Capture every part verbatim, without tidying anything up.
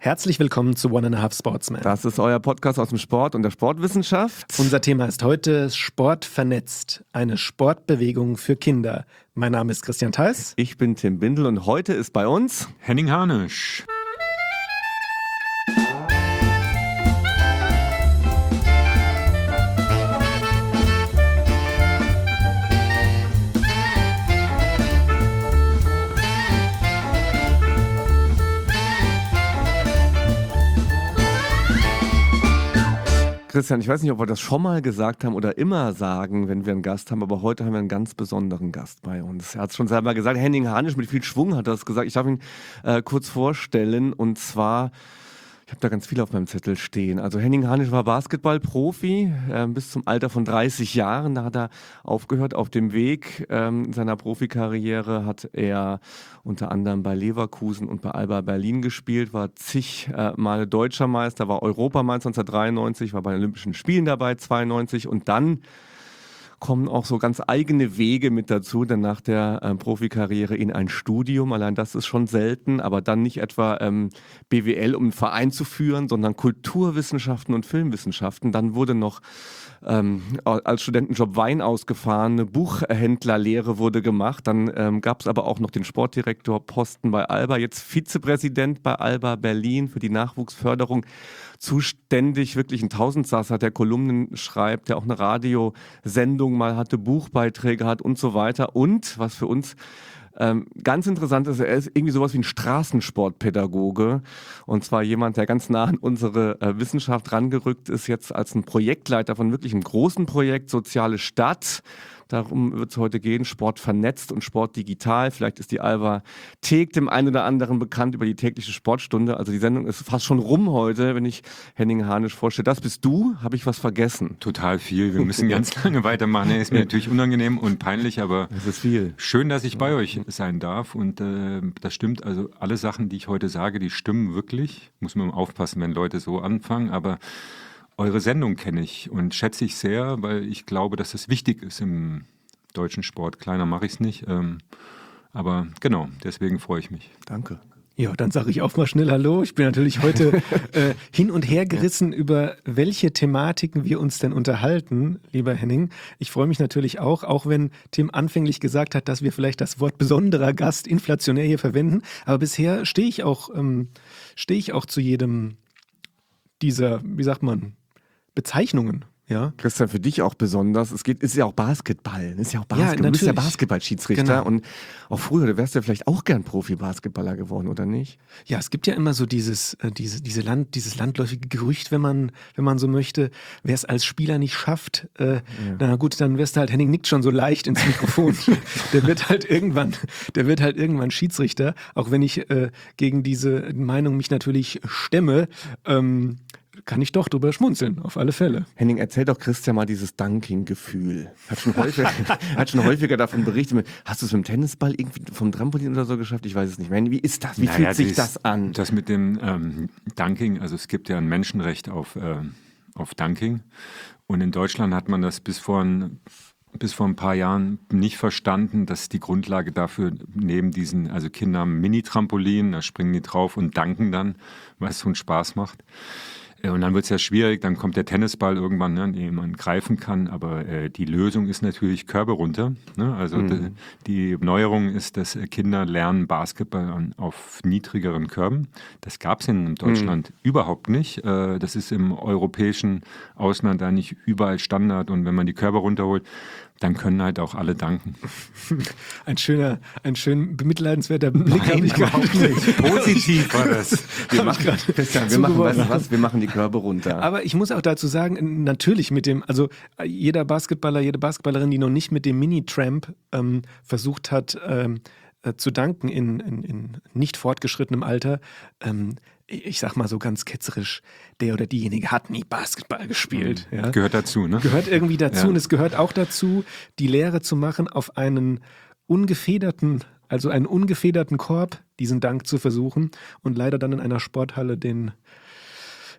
Herzlich willkommen zu One and a Half Sportsman. Das ist euer Podcast aus dem Sport und der Sportwissenschaft. Unser Thema ist heute Sport vernetzt, eine Sportbewegung für Kinder. Mein Name ist Christian Theis. Ich bin Tim Bindel und heute ist bei uns Henning Harnisch. Christian, ich weiß nicht, ob wir das schon mal gesagt haben oder immer sagen, wenn wir einen Gast haben, aber heute haben wir einen ganz besonderen Gast bei uns. Er hat es schon selber gesagt, Henning Harnisch, mit viel Schwung hat er es gesagt. Ich darf ihn äh, kurz vorstellen und zwar, ich habe da ganz viel auf meinem Zettel stehen. Also Henning Harnisch war Basketballprofi äh, bis zum Alter von dreißig Jahren. Da hat er aufgehört. Auf dem Weg ähm, seiner Profikarriere hat er unter anderem bei Leverkusen und bei Alba Berlin gespielt, war zig äh, Male Deutscher Meister, war Europameister neunzehnhundertdreiundneunzig, war bei den Olympischen Spielen dabei, zweiundneunzig und dann kommen auch so ganz eigene Wege mit dazu, denn nach der ähm, Profikarriere in ein Studium, allein das ist schon selten, aber dann nicht etwa ähm, B W L, um einen Verein zu führen, sondern Kulturwissenschaften und Filmwissenschaften. Dann wurde noch ähm, als Studentenjob Wein ausgefahren, eine Buchhändlerlehre wurde gemacht, dann ähm, gab es aber auch noch den Sportdirektorposten bei Alba, jetzt Vizepräsident bei Alba Berlin für die Nachwuchsförderung, zuständig, wirklich ein Tausendsasser, der Kolumnen schreibt, der auch eine Radiosendung mal hatte, Buchbeiträge hat und so weiter. Und, was für uns ähm, ganz interessant ist, er ist irgendwie sowas wie ein Straßensportpädagoge. Und zwar jemand, der ganz nah an unsere äh, Wissenschaft rangerückt ist, jetzt als ein Projektleiter von wirklich einem großen Projekt, Soziale Stadt. Darum wird es heute gehen, Sport vernetzt und Sport digital. Vielleicht ist die Alba Thek dem einen oder anderen bekannt über die tägliche Sportstunde. Also die Sendung ist fast schon rum heute, wenn ich Henning Harnisch vorstelle. Das bist du, habe ich was vergessen? Total viel, wir müssen ganz lange weitermachen. Nee, ist mir natürlich unangenehm und peinlich, aber das ist viel. Schön, dass ich bei euch sein darf. Und äh, das stimmt, also alle Sachen, die ich heute sage, die stimmen wirklich. Muss man aufpassen, wenn Leute so anfangen, aber eure Sendung kenne ich und schätze ich sehr, weil ich glaube, dass das wichtig ist im deutschen Sport. Kleiner mache ich es nicht, ähm, aber genau, deswegen freue ich mich. Danke. Ja, dann sage ich auch mal schnell Hallo. Ich bin natürlich heute äh, hin und her gerissen, über welche Thematiken wir uns denn unterhalten, lieber Henning. Ich freue mich natürlich auch, auch wenn Tim anfänglich gesagt hat, dass wir vielleicht das Wort besonderer Gast inflationär hier verwenden. Aber bisher stehe ich auch, ähm, stehe ich auch zu jedem dieser, wie sagt man, Bezeichnungen. Ja. Christian, für dich auch besonders, es geht, ist ja auch Basketball, ist ja auch Basketball. Ja, du bist ja Basketballschiedsrichter genau. Und auch früher, du wärst ja vielleicht auch gern Profi-Basketballer geworden, oder nicht? Ja, es gibt ja immer so dieses, äh, diese, diese Land, dieses landläufige Gerücht, wenn man, wenn man so möchte, wer es als Spieler nicht schafft, äh, ja. na gut, dann wirst du halt, Henning nickt schon so leicht ins Mikrofon, der wird halt irgendwann, der wird halt irgendwann Schiedsrichter, auch wenn ich äh, gegen diese Meinung mich natürlich stemme, ähm, kann ich doch drüber schmunzeln, auf alle Fälle. Henning, erzähl doch Christian mal dieses Dunking-Gefühl. Hat schon häufiger, hat schon häufiger davon berichtet. Hast du es mit dem Tennisball irgendwie vom Trampolin oder so geschafft? Ich weiß es nicht mehr. Wie ist das? Wie naja, fühlt sich dies, das an? Das mit dem ähm, Dunking, also es gibt ja ein Menschenrecht auf, äh, auf Dunking. Und in Deutschland hat man das bis vor ein bis vor ein paar Jahren nicht verstanden, dass die Grundlage dafür neben diesen, also Kinder haben Mini-Trampolin, da springen die drauf und danken dann, weil es so einen Spaß macht. Und dann wird es ja schwierig, dann kommt der Tennisball irgendwann, ne, den man greifen kann, aber äh, die Lösung ist natürlich Körbe runter. Ne? Also mhm. die, die Neuerung ist, dass Kinder lernen Basketball an, auf niedrigeren Körben. Das gab es in Deutschland mhm. überhaupt nicht. Äh, das ist im europäischen Ausland eigentlich überall Standard und wenn man die Körbe runterholt, dann können halt auch alle danken. Ein schöner, ein schön bemitleidenswerter Blick habe ich überhaupt nicht. Positiv war das. Wir machen, Christian, wir machen, weißt du was? Wir machen die Körbe runter. Aber ich muss auch dazu sagen, natürlich mit dem, also jeder Basketballer, jede Basketballerin, die noch nicht mit dem Mini-Tramp ähm, versucht hat, ähm, äh, zu danken in, in, in nicht fortgeschrittenem Alter, ähm, ich sag mal so ganz ketzerisch, der oder diejenige hat nie Basketball gespielt. Mhm. Ja. Gehört dazu, ne? Gehört irgendwie dazu. Ja. Und es gehört auch dazu, die Lehre zu machen, auf einen ungefederten, also einen ungefederten Korb, diesen Dank zu versuchen und leider dann in einer Sporthalle den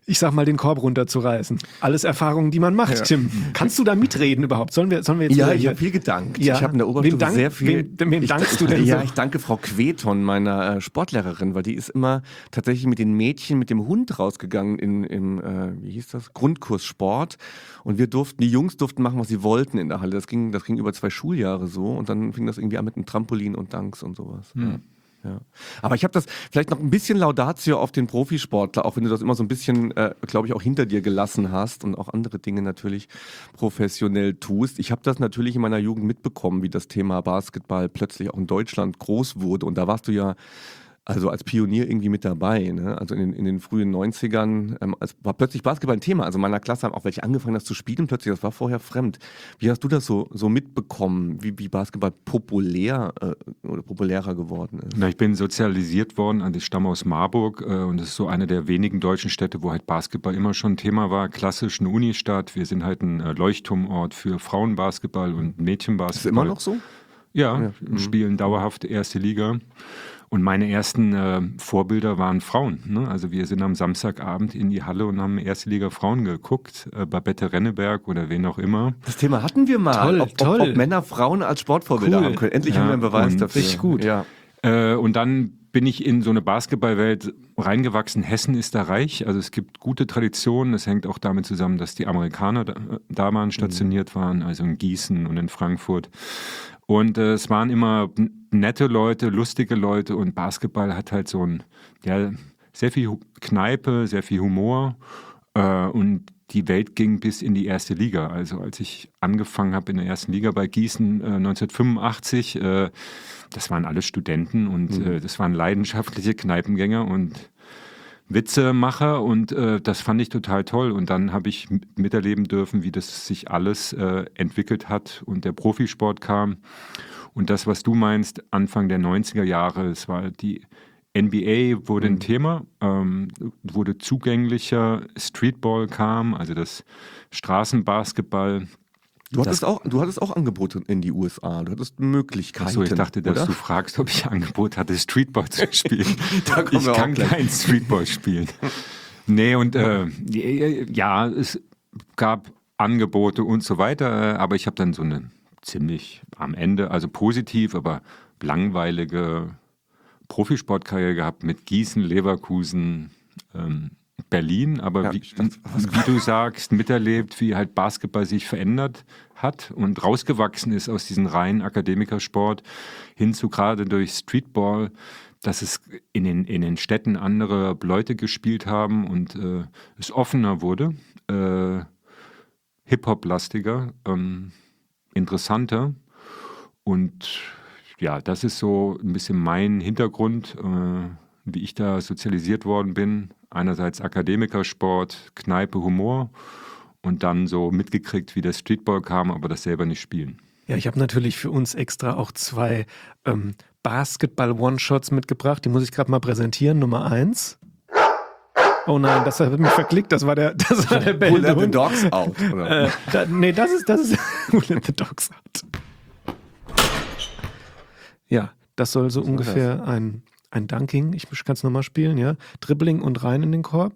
ich sag mal, den Korb runterzureißen. Alles Erfahrungen, die man macht, ja. Tim. Kannst du da mitreden überhaupt? Sollen wir, sollen wir jetzt Ja, ich habe viel gedankt. Ja. Ich habe in der Oberstufe dank, sehr viel... Wem, wem ich, dankst ich, du denn Ja, so? ich danke Frau Queton, meiner äh, Sportlehrerin, weil die ist immer tatsächlich mit den Mädchen, mit dem Hund rausgegangen in, im, äh, wie hieß das, Grundkurs Sport. Und wir durften, die Jungs durften machen, was sie wollten in der Halle. Das ging, das ging über zwei Schuljahre so. Und dann fing das irgendwie an mit einem Trampolin und Danks und sowas. Hm. Ja. Ja. Aber ich habe das vielleicht noch ein bisschen Laudatio auf den Profisportler, auch wenn du das immer so ein bisschen, äh, glaube ich, auch hinter dir gelassen hast und auch andere Dinge natürlich professionell tust. Ich habe das natürlich in meiner Jugend mitbekommen, wie das Thema Basketball plötzlich auch in Deutschland groß wurde. Und da warst du ja also als Pionier irgendwie mit dabei, ne? Also in den, in den frühen neunzigern ähm, also war plötzlich Basketball ein Thema. Also in meiner Klasse haben auch welche angefangen, das zu spielen plötzlich. Das war vorher fremd. Wie hast du das so, so mitbekommen, wie, wie Basketball populär äh, oder populärer geworden ist? Na, ich bin sozialisiert worden, also ich stamme aus Marburg äh, und das ist so eine der wenigen deutschen Städte, wo halt Basketball immer schon ein Thema war. Klassisch eine Unistadt. Wir sind halt ein äh, Leuchtturmort für Frauenbasketball und Mädchenbasketball. Ist das immer noch so? Ja, ja. Mhm. Spielen dauerhaft erste Liga. Und meine ersten äh, Vorbilder waren Frauen. Ne? Also wir sind am Samstagabend in die Halle und haben erste Liga Frauen geguckt. Äh, Babette Renneberg oder wen auch immer. Das Thema hatten wir mal. Toll, ob, toll. Ob, ob Männer Frauen als Sportvorbilder Cool. haben können. Endlich Ja, haben wir einen Beweis und dafür. richtig gut. Ja. Äh, und dann bin ich in so eine Basketballwelt reingewachsen. Hessen ist da reich. Also es gibt gute Traditionen. Das hängt auch damit zusammen, dass die Amerikaner da, da waren, stationiert mhm. waren. Also in Gießen und in Frankfurt. Und äh, es waren immer nette Leute, lustige Leute und Basketball hat halt so ein, ja, sehr viel Kneipe, sehr viel Humor äh, und die Welt ging bis in die erste Liga. Also als ich angefangen habe in der ersten Liga bei Gießen äh, neunzehnhundertfünfundachtzig, äh, das waren alles Studenten und mhm. äh, das waren leidenschaftliche Kneipengänger und Witzemacher und äh, das fand ich total toll. Und dann habe ich miterleben dürfen, wie das sich alles äh, entwickelt hat und der Profisport kam. Und das, was du meinst, Anfang der neunziger Jahre, es war die N B A wurde ein Thema, ähm, wurde zugänglicher, Streetball kam, also das Straßenbasketball. Du hattest, auch, du hattest auch Angebote in die U S A, du hattest Möglichkeiten. Achso, ich dachte, dass oder? du fragst, ob ich Angebot hatte, Streetball zu spielen. Da kommen ich wir kann auch gleich. kein Streetball spielen. Nee, und äh, ja, es gab Angebote und so weiter, aber ich habe dann so eine ziemlich am Ende, also positiv, aber langweilige Profisportkarriere gehabt mit Gießen, Leverkusen, ähm, Berlin, aber Ja, wie, dachte, wie du sagst, miterlebt, wie halt Basketball sich verändert hat und rausgewachsen ist aus diesem reinen Akademikersport hin zu gerade durch Streetball, dass es in den, in den Städten andere Leute gespielt haben und äh, es offener wurde, äh, Hip-Hop-lastiger, ähm, interessanter und ja, das ist so ein bisschen mein Hintergrund, äh, wie ich da sozialisiert worden bin. Einerseits Akademikersport, Kneipe, Humor und dann so mitgekriegt, wie der Streetball kam, aber das selber nicht spielen. Ja, ich habe natürlich für uns extra auch zwei ähm, Basketball-One-Shots mitgebracht. Die muss ich gerade mal präsentieren. Nummer eins. Oh nein, das hat mich verklickt. Das war der, das war der Pull let the Hund. dogs out. Oder? Äh, da, nee, das ist, das ist Pull let the dogs out. Ja, das soll so Was ungefähr ein, ein Dunking. Ich kann es nochmal spielen, ja. Dribbling und rein in den Korb.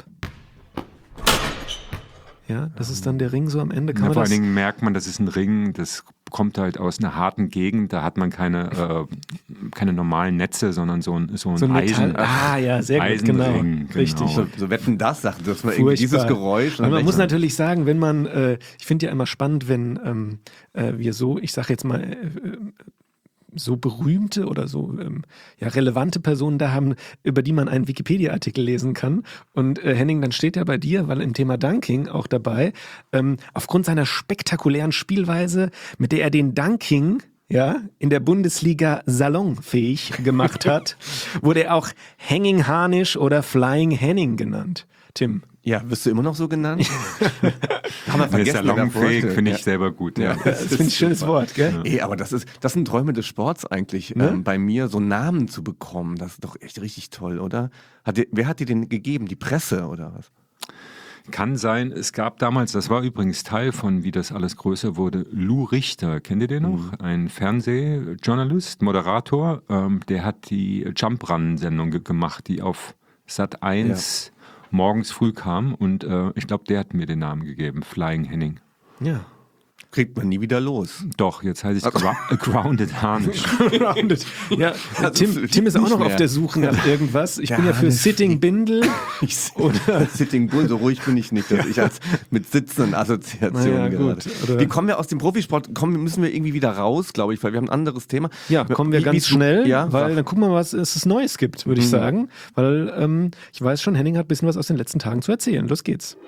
Ja, das ist dann der Ring so am Ende. Kann Ja, man vor das allen Dingen merkt man, das ist ein Ring, das kommt halt aus einer harten Gegend, da hat man keine, äh, keine normalen Netze, sondern so ein, so ein, so ein Eisen. Metall. Ah, ja, sehr gut, genau. Eisenring, Richtig. So, so wetten das, sagt dass man irgendwie dieses Furchtbar. Geräusch. Und man muss lächeln. natürlich sagen, wenn man, äh, ich finde ja immer spannend, wenn ähm, äh, wir so, ich sage jetzt mal, äh, so berühmte oder so ähm, ja, relevante Personen da haben, über die man einen Wikipedia-Artikel lesen kann. Und äh, Henning, dann steht er bei dir, weil im Thema Dunking auch dabei, ähm, aufgrund seiner spektakulären Spielweise, mit der er den Dunking ja, in der Bundesliga salonfähig gemacht hat, wurde er auch Hanging Harnish oder Flying Henning genannt. Tim. Ja, wirst du immer noch so genannt? Haben wir Nee, vergessen. salonfähig finde ich ja. selber gut. Ja. Ja. Das ist ein schönes super. Wort, gell? Ey, aber das ist, das sind Träume des Sports eigentlich, Ne? ähm, bei mir so Namen zu bekommen. Das ist doch echt richtig toll, oder? Hat dir, wer hat dir den gegeben? Die Presse oder was? Kann sein, es gab damals, das war übrigens Teil von, wie das alles größer wurde, Lou Richter, kennt ihr den noch? Mhm. Ein Fernsehjournalist, Moderator, ähm, der hat die Jump Run Sendung ge- gemacht, die auf Sat eins morgens früh kam und äh, ich glaube, der hat mir den Namen gegeben, Flying Henning. Ja. Kriegt man nie wieder los. Doch, jetzt heißt es Gra Grounded Harnisch. Grounded. Ja, Also, Tim, Tim ist auch nicht noch mehr. auf der Suche nach irgendwas. Ich Der bin ja für Harnisch. Sitting Bindel. Oder Sitting Bull, so ruhig bin ich nicht, dass ich als mit Sitzen Assoziation Naja, gerade. gut, oder- Wie kommen wir aus dem Profisport? Kommen, müssen wir irgendwie wieder raus, glaube ich, weil wir haben ein anderes Thema. Ja, kommen wir Wie- ganz wie- schnell, ja, weil sag. dann gucken wir mal, was es Neues gibt, würde ich Mhm. sagen. Weil ähm, ich weiß schon, Henning hat ein bisschen was aus den letzten Tagen zu erzählen. Los geht's.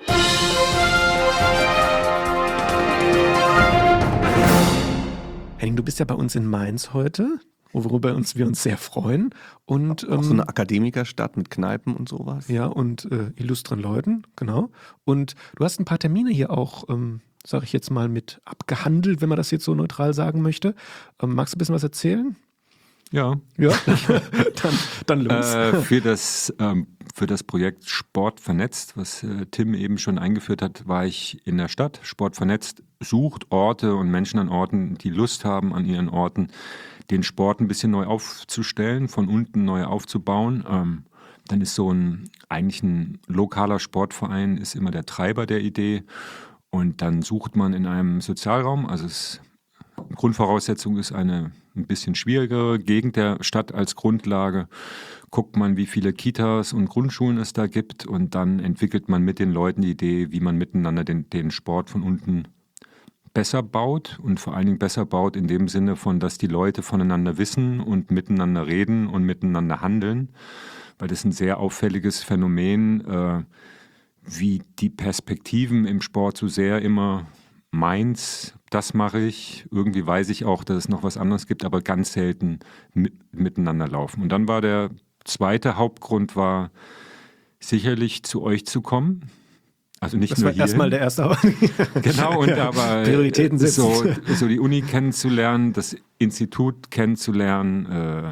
Henning, du bist ja bei uns in Mainz heute, worüber uns, wir uns sehr freuen. Und, Auch so ähm, eine Akademikerstadt mit Kneipen und sowas. ja, und äh, illustren Leuten, genau. Und du hast ein paar Termine hier auch, ähm, sage ich jetzt mal, mit abgehandelt, wenn man das jetzt so neutral sagen möchte. Ähm, magst du ein bisschen was erzählen? Ja. Ja, dann, dann los. Äh, für, das, ähm, für das Projekt Sport vernetzt, was äh, Tim eben schon eingeführt hat, war ich in der Stadt. Sport vernetzt sucht Orte und Menschen an Orten, die Lust haben, an ihren Orten den Sport ein bisschen neu aufzustellen, von unten neu aufzubauen. Ähm, dann ist so ein, eigentlich ein lokaler Sportverein ist immer der Treiber der Idee. Und dann sucht man in einem Sozialraum, also es Grundvoraussetzung ist eine ein bisschen schwierigere Gegend der Stadt als Grundlage. Guckt man, wie viele Kitas und Grundschulen es da gibt und dann entwickelt man mit den Leuten die Idee, wie man miteinander den, den Sport von unten besser baut und vor allen Dingen besser baut in dem Sinne von, dass die Leute voneinander wissen und miteinander reden und miteinander handeln, weil das ist ein sehr auffälliges Phänomen, äh, wie die Perspektiven im Sport so sehr immer meins, das mache ich. Irgendwie weiß ich auch, dass es noch was anderes gibt, aber ganz selten mit, miteinander laufen. Und dann war der zweite Hauptgrund war sicherlich zu euch zu kommen. Also nicht Das nur war hier. erstmal der erste. Genau, und aber Prioritäten setzen. so, so die Uni kennenzulernen, das Institut kennenzulernen. Äh,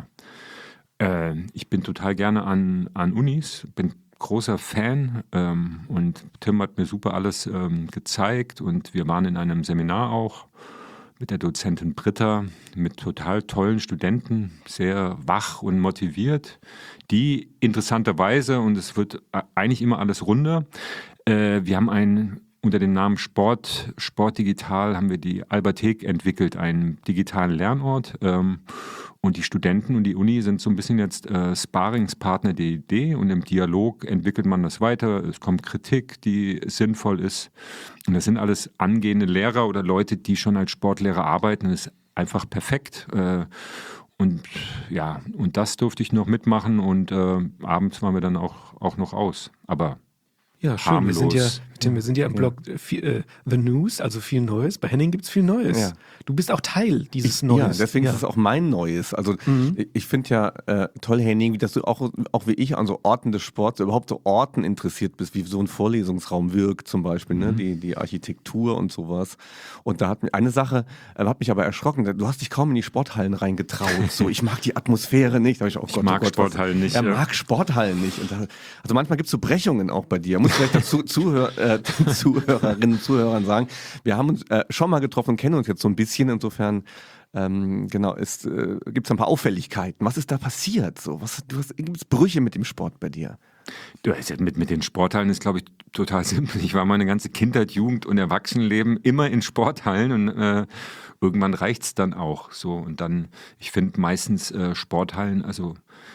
äh, ich bin total gerne an, an Unis, bin großer Fan ähm, und Tim hat mir super alles ähm, gezeigt und wir waren in einem Seminar auch mit der Dozentin Britta, mit total tollen Studenten, sehr wach und motiviert, die interessanterweise, und es wird eigentlich immer alles runder, äh, wir haben einen unter dem Namen Sport, Sport Digital haben wir die Alberthek entwickelt, einen digitalen Lernort. Ähm, und die Studenten und die Uni sind so ein bisschen jetzt äh, Sparingspartner der Idee und im Dialog entwickelt man das weiter. Es kommt Kritik, die sinnvoll ist. Und das sind alles angehende Lehrer oder Leute, die schon als Sportlehrer arbeiten. Das ist einfach perfekt. Äh, und ja, und das durfte ich noch mitmachen und äh, abends waren wir dann auch, auch noch aus. Aber Ja, schön. Wir sind ja, harmlos. Tim, wir sind ja im Blog äh, viel, äh, The News, also viel Neues. Bei Henning gibt es viel Neues. Ja. Du bist auch Teil dieses Ich, Neues. Ja, deswegen ist es auch mein Neues. Also ich, ich finde ja äh, toll, Henning, wie dass du auch, auch wie ich an so Orten des Sports, überhaupt so Orten interessiert bist, wie so ein Vorlesungsraum wirkt zum Beispiel, ne? die, die Architektur und sowas. Und da hat mich eine Sache, äh, hat mich aber erschrocken, du hast dich kaum in die Sporthallen reingetraut. So, ich mag die Atmosphäre nicht. Da hab ich, oh Gott, mag oh Gott, Sporthallen was, nicht, Er ja. mag Sporthallen nicht. Und da, also manchmal gibt es so Brechungen auch bei dir. Muss vielleicht dazu Zuhör, äh, den Zuhörerinnen und Zuhörern sagen, wir haben uns äh, schon mal getroffen und kennen uns jetzt so ein bisschen. Insofern ähm, genau, es äh, gibt es ein paar Auffälligkeiten. Was ist da passiert? So, was, du hast gibt es Brüche mit dem Sport bei dir? Du, ist ja mit, mit den Sporthallen ist, glaube ich, total simpel. Ich war meine ganze Kindheit, Jugend und Erwachsenenleben immer in Sporthallen und äh, irgendwann reicht's dann auch so. Und dann, ich finde meistens äh, Sporthallen, also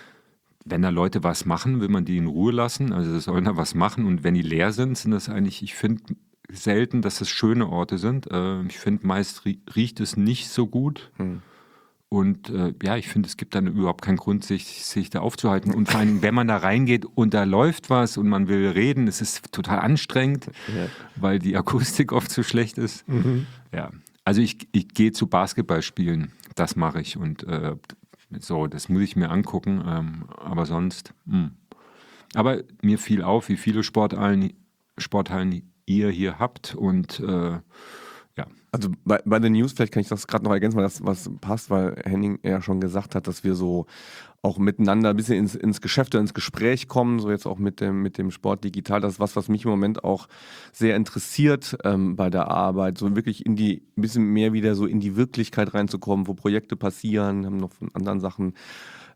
wenn da Leute was machen, will man die in Ruhe lassen. Also sie sollen da was machen. Und wenn die leer sind, sind das eigentlich, ich finde selten, dass das schöne Orte sind. Äh, ich finde, meist rie- riecht es nicht so gut. Hm. Und äh, ja, ich finde, es gibt dann überhaupt keinen Grund, sich, sich da aufzuhalten. Und vor allem, wenn man da reingeht und da läuft was und man will reden, es ist total anstrengend, Ja. weil die Akustik oft so schlecht ist. Mhm. Ja, also ich, ich gehe zu Basketballspielen, das mache ich. Und äh, so, das muss ich mir angucken. Ähm, aber sonst, mh. Aber mir fiel auf, wie viele Sporthallen, Sporthallen ihr hier habt. Und äh, ja, Also bei, bei den News, vielleicht kann ich das gerade noch ergänzen, weil das was passt, weil Henning ja schon gesagt hat, dass wir so auch miteinander ein bisschen ins, ins Geschäft oder ins Gespräch kommen, so jetzt auch mit dem, mit dem Sport digital. Das ist was, was mich im Moment auch sehr interessiert ähm, bei der Arbeit, so wirklich in die, ein bisschen mehr wieder so in die Wirklichkeit reinzukommen, wo Projekte passieren, haben noch von anderen Sachen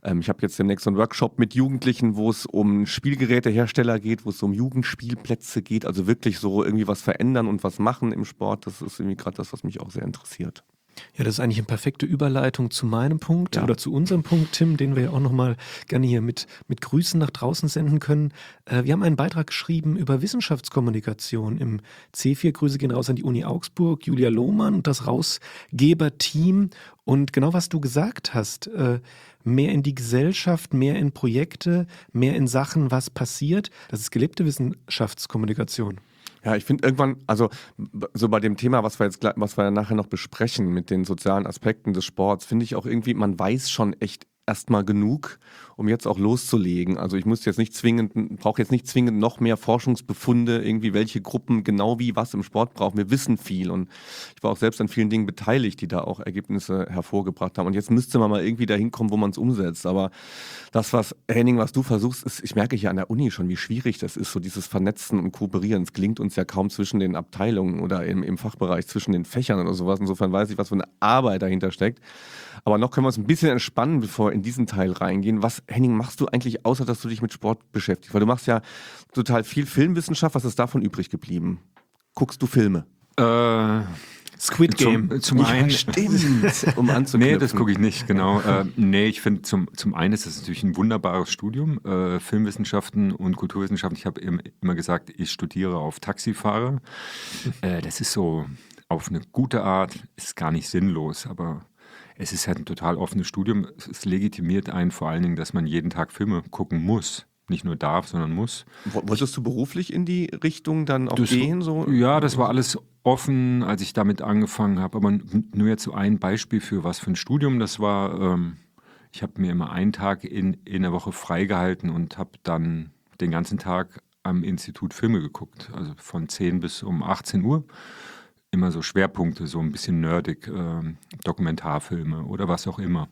Ähm, ich habe jetzt demnächst so einen Workshop mit Jugendlichen, wo es um Spielgerätehersteller geht, wo es um Jugendspielplätze geht, also wirklich so irgendwie was verändern und was machen im Sport. Das ist irgendwie gerade das, was mich auch sehr interessiert. Ja, das ist eigentlich eine perfekte Überleitung zu meinem Punkt Ja. oder zu unserem Punkt, Tim, den wir ja auch nochmal gerne hier mit, mit Grüßen nach draußen senden können. Äh, wir haben einen Beitrag geschrieben über Wissenschaftskommunikation im C vier. Grüße gehen raus an die Uni Augsburg, Julia Lohmann und das Rausgeberteam. Und genau was du gesagt hast, äh, mehr in die Gesellschaft, mehr in Projekte, mehr in Sachen, was passiert, das ist gelebte Wissenschaftskommunikation. Ja, ich finde irgendwann, also so bei dem Thema, was wir jetzt, gleich- was wir ja nachher noch besprechen mit den sozialen Aspekten des Sports, finde ich auch irgendwie, man weiß schon echt erstmal genug, um jetzt auch loszulegen. Also ich muss jetzt nicht zwingend, brauche jetzt nicht zwingend noch mehr Forschungsbefunde, irgendwie welche Gruppen genau wie was im Sport brauchen. Wir wissen viel und ich war auch selbst an vielen Dingen beteiligt, die da auch Ergebnisse hervorgebracht haben. Und jetzt müsste man mal irgendwie dahin kommen, wo man es umsetzt. Aber das, was, Henning, was du versuchst, ist, ich merke hier an der Uni schon, wie schwierig das ist, so dieses Vernetzen und Kooperieren. Es gelingt uns ja kaum zwischen den Abteilungen oder im, im Fachbereich, zwischen den Fächern oder sowas. Insofern weiß ich, was für eine Arbeit dahinter steckt. Aber noch können wir uns ein bisschen entspannen, bevor wir in diesen Teil reingehen. Was, Henning, machst du eigentlich, außer dass du dich mit Sport beschäftigst? Weil du machst ja total viel Filmwissenschaft. Was ist davon übrig geblieben? Guckst du Filme? Äh, Squid Game. Zum, zum einen. Stimmt, um anzuknüpfen. Nee, das gucke ich nicht, genau. äh, nee, ich finde, zum, zum einen ist das natürlich ein wunderbares Studium, äh, Filmwissenschaften und Kulturwissenschaften. Ich habe im, immer gesagt, ich studiere auf Taxifahrer. Äh, das ist so auf eine gute Art, ist gar nicht sinnlos, aber es ist halt ein total offenes Studium. Es legitimiert einen vor allen Dingen, dass man jeden Tag Filme gucken muss. Nicht nur darf, sondern muss. Wolltest du beruflich in die Richtung dann auch Das- gehen? So? Ja, das war alles offen, als ich damit angefangen habe. Aber n- nur jetzt so ein Beispiel für was für ein Studium. Das war, ähm, ich habe mir immer einen Tag in, in der Woche freigehalten und habe dann den ganzen Tag am Institut Filme geguckt. Also von zehn bis um achtzehn Uhr. Immer so Schwerpunkte, so ein bisschen nerdig, ähm, Dokumentarfilme oder was auch immer.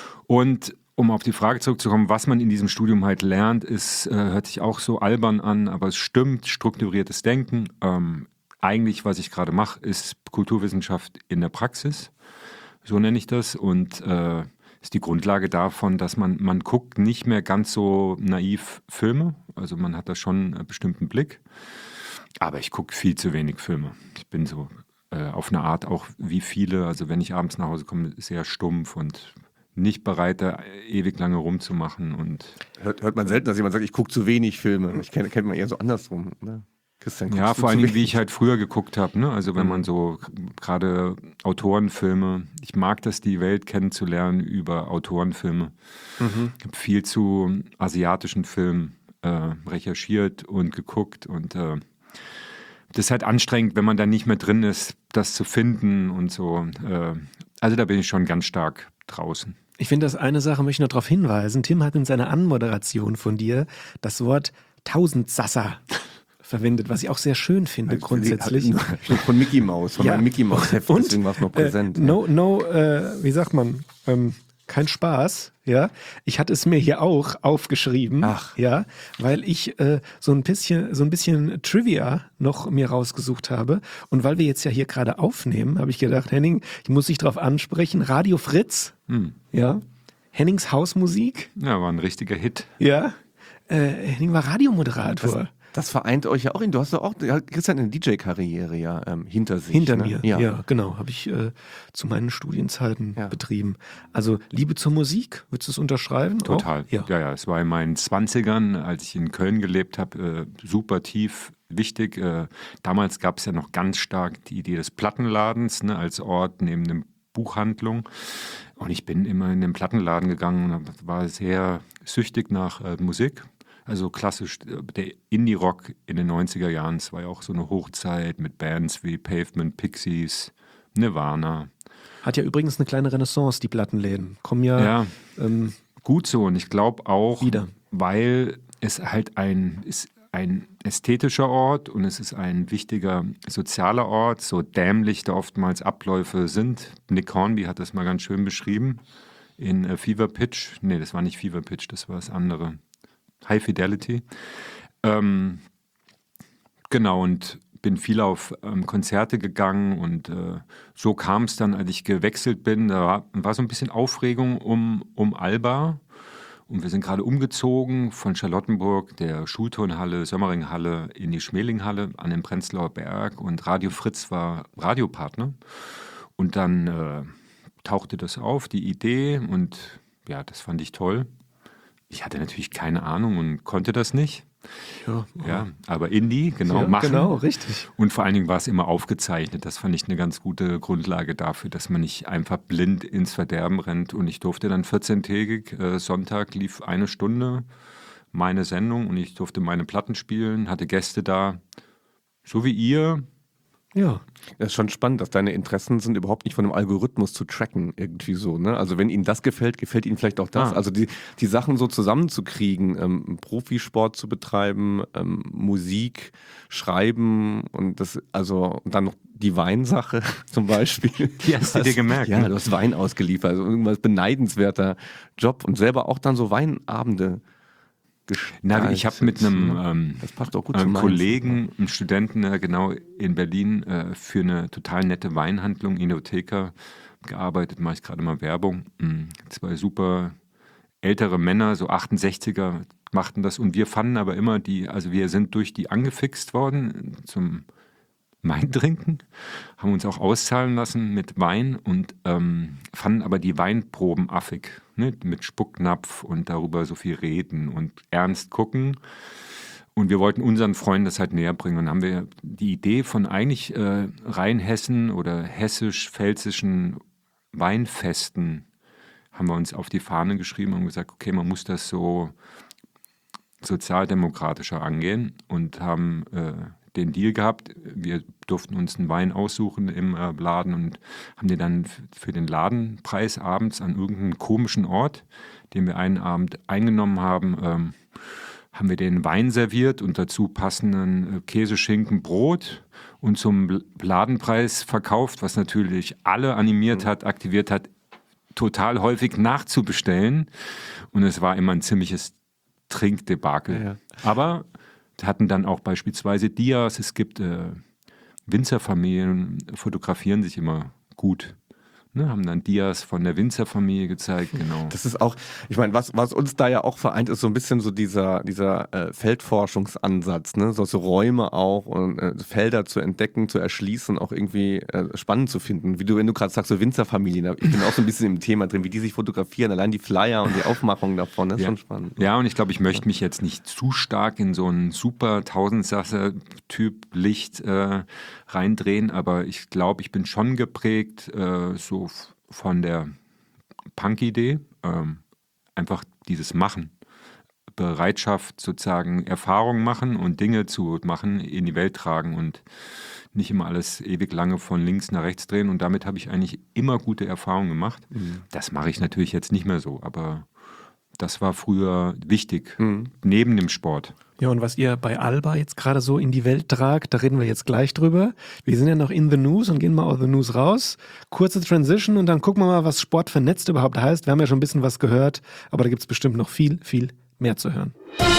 Und um auf die Frage zurückzukommen, was man in diesem Studium halt lernt, ist, äh, hört sich auch so albern an, aber es stimmt, strukturiertes Denken. Ähm, eigentlich, was ich gerade mache, ist Kulturwissenschaft in der Praxis, so nenne ich das, und äh, ist die Grundlage davon, dass man, man guckt nicht mehr ganz so naiv Filme, also man hat da schon einen bestimmten Blick, aber ich gucke viel zu wenig Filme. Ich bin so äh, auf eine Art auch wie viele, also wenn ich abends nach Hause komme, sehr stumpf und nicht bereit, da ewig lange rumzumachen. Und Hört, hört man selten, dass jemand sagt, ich gucke zu wenig Filme. Ich kenne kennt man eher so andersrum. Ne? Christian, ja, guckst du vor zu allem, wie wenig? ich halt früher geguckt habe. Ne? Also wenn Mhm. man so gerade Autorenfilme, ich mag das, die Welt kennenzulernen über Autorenfilme. Mhm. Ich habe viel zu asiatischen Filmen äh, recherchiert und geguckt und äh, das ist halt anstrengend, wenn man da nicht mehr drin ist, das zu finden und so. Äh, also da bin ich schon ganz stark draußen. Ich finde, das eine Sache möchte ich noch darauf hinweisen. Tim hat in seiner Anmoderation von dir das Wort Tausendsasser verwendet, was ich auch sehr schön finde, grundsätzlich. Von Mickey Mouse, von Ja. meinem Mickey Mouse Heft, Und, deswegen war es noch präsent. Äh, no, no, äh, wie sagt man, ähm, kein Spaß, ja. Ich hatte es mir hier auch aufgeschrieben, Ach. ja, weil ich äh, so ein bisschen, so ein bisschen Trivia noch mir rausgesucht habe. Und weil wir jetzt ja hier gerade aufnehmen, habe ich gedacht, Henning, ich muss dich darauf ansprechen. Radio Fritz, Hm. ja. Hennings Hausmusik, Ja, war ein richtiger Hit. ja. Äh, Henning war Radiomoderator. Das vereint euch ja auch. Du hast doch auch, ja, Christian, eine D J-Karriere ja ähm, hinter sich. Hinter ne? mir, ja, Ja. genau, habe ich äh, zu meinen Studienzeiten Ja. betrieben. Also Liebe zur Musik, würdest du es unterschreiben? Total. Auch? Ja. ja, ja. Es war in meinen Zwanzigern, als ich in Köln gelebt habe, äh, super tief wichtig. Äh, damals gab es ja noch ganz stark die Idee des Plattenladens, ne, als Ort neben der Buchhandlung. Und ich bin immer in den Plattenladen gegangen und war sehr süchtig nach äh, Musik. Also klassisch äh, der Indie-Rock in den neunziger Jahren. Es war ja auch so eine Hochzeit mit Bands wie Pavement, Pixies, Nirvana. Hat ja übrigens eine kleine Renaissance, die Plattenläden. Kommen ja, Ja. Ähm, Gut so, und ich glaube auch, Wieder. weil es halt ein, ist ein ästhetischer Ort und es ist ein wichtiger sozialer Ort, so dämlich da oftmals Abläufe sind. Nick Hornby hat das mal ganz schön beschrieben in äh, Fever Pitch. Nee, das war nicht Fever Pitch, das war das andere. High Fidelity. Ähm, genau, und bin viel auf ähm, Konzerte gegangen und äh, so kam es dann, als ich gewechselt bin, da war, war so ein bisschen Aufregung um, um Alba Und wir sind gerade umgezogen von Charlottenburg, der Schulturnhalle, Sömmeringhalle in die Schmelinghalle an den Prenzlauer Berg. Und Radio Fritz war Radiopartner. Und dann äh, tauchte das auf, die Idee. Und ja, das fand ich toll. Ich hatte natürlich keine Ahnung und konnte das nicht. Ja, ja, aber Indie, genau, ja, machen. Genau, richtig. Und vor allen Dingen war es immer aufgezeichnet. Das fand ich eine ganz gute Grundlage dafür, dass man nicht einfach blind ins Verderben rennt. Und ich durfte dann vierzehntägig, äh, Sonntag lief eine Stunde meine Sendung und ich durfte meine Platten spielen, hatte Gäste da, so wie ihr. Ja. Das ist schon spannend, dass deine Interessen sind überhaupt nicht von einem Algorithmus zu tracken, irgendwie so, ne? Also wenn Ihnen das gefällt, gefällt Ihnen vielleicht auch das. Ah. Also die, die Sachen so zusammenzukriegen, ähm, Profisport zu betreiben, ähm, Musik, Schreiben und das, also und dann noch die Weinsache zum Beispiel. Die hast du dir gemerkt, Ja, ne? du hast Wein ausgeliefert, also irgendwas beneidenswerter Job und selber auch dann so Weinabende. Na, ich habe mit einem ähm, das passt auch gut ähm, zu Mainz. Kollegen, einem Studenten äh, genau in Berlin äh, für eine total nette Weinhandlung, Inotheka, gearbeitet, mache ich gerade mal Werbung. Mhm. Zwei super ältere Männer, so achtundsechziger, machten das und wir fanden aber immer die, also wir sind durch die angefixt worden zum Wein trinken, haben uns auch auszahlen lassen mit Wein und ähm, fanden aber die Weinproben affig, ne? Mit Spucknapf und darüber so viel reden und ernst gucken. Und wir wollten unseren Freunden das halt näher bringen. Und dann haben wir die Idee von eigentlich äh, Rheinhessen oder hessisch-pfälzischen Weinfesten haben wir uns auf die Fahne geschrieben und gesagt, okay, man muss das so sozialdemokratischer angehen und haben äh, den Deal gehabt. Wir durften uns einen Wein aussuchen im äh, Laden und haben den dann f- für den Ladenpreis abends an irgendeinem komischen Ort, den wir einen Abend eingenommen haben, ähm, haben wir den Wein serviert und dazu passenden äh, Käse, Schinken, Brot und zum L- Ladenpreis verkauft, was natürlich alle animiert hat, aktiviert hat, total häufig nachzubestellen. Und es war immer ein ziemliches Trinkdebakel. Ja, ja. Aber hatten dann auch beispielsweise Dias, es gibt äh, Winzerfamilien, fotografieren sich immer gut. Ne, haben dann Dias von der Winzerfamilie gezeigt, genau. Das ist auch, ich meine, was, was uns da ja auch vereint, ist so ein bisschen so dieser, dieser äh, Feldforschungsansatz, ne? So, so Räume auch und äh, Felder zu entdecken, zu erschließen, auch irgendwie äh, spannend zu finden. Wie du, wenn du gerade sagst, so Winzerfamilien, ich bin auch so ein bisschen im Thema drin, wie die sich fotografieren, allein die Flyer und die Aufmachung davon, das ist Ja. schon spannend. Ja, und ich glaube, ich möchte mich jetzt nicht zu stark in so einen super Tausendsasser-Typ Licht äh, reindrehen, aber ich glaube, ich bin schon geprägt äh, so f- von der Punk-Idee, ähm, einfach dieses Machen, Bereitschaft sozusagen Erfahrungen machen und Dinge zu machen, in die Welt tragen und nicht immer alles ewig lange von links nach rechts drehen und damit habe ich eigentlich immer gute Erfahrungen gemacht. Mhm. Das mache ich natürlich jetzt nicht mehr so, aber das war früher wichtig, Mhm. neben dem Sport. Ja, und was ihr bei Alba jetzt gerade so in die Welt tragt, da reden wir jetzt gleich drüber. Wir sind ja noch in the News und gehen mal aus the News raus. Kurze Transition und dann gucken wir mal, was Sport vernetzt überhaupt heißt. Wir haben ja schon ein bisschen was gehört, aber da gibt es bestimmt noch viel, viel mehr zu hören.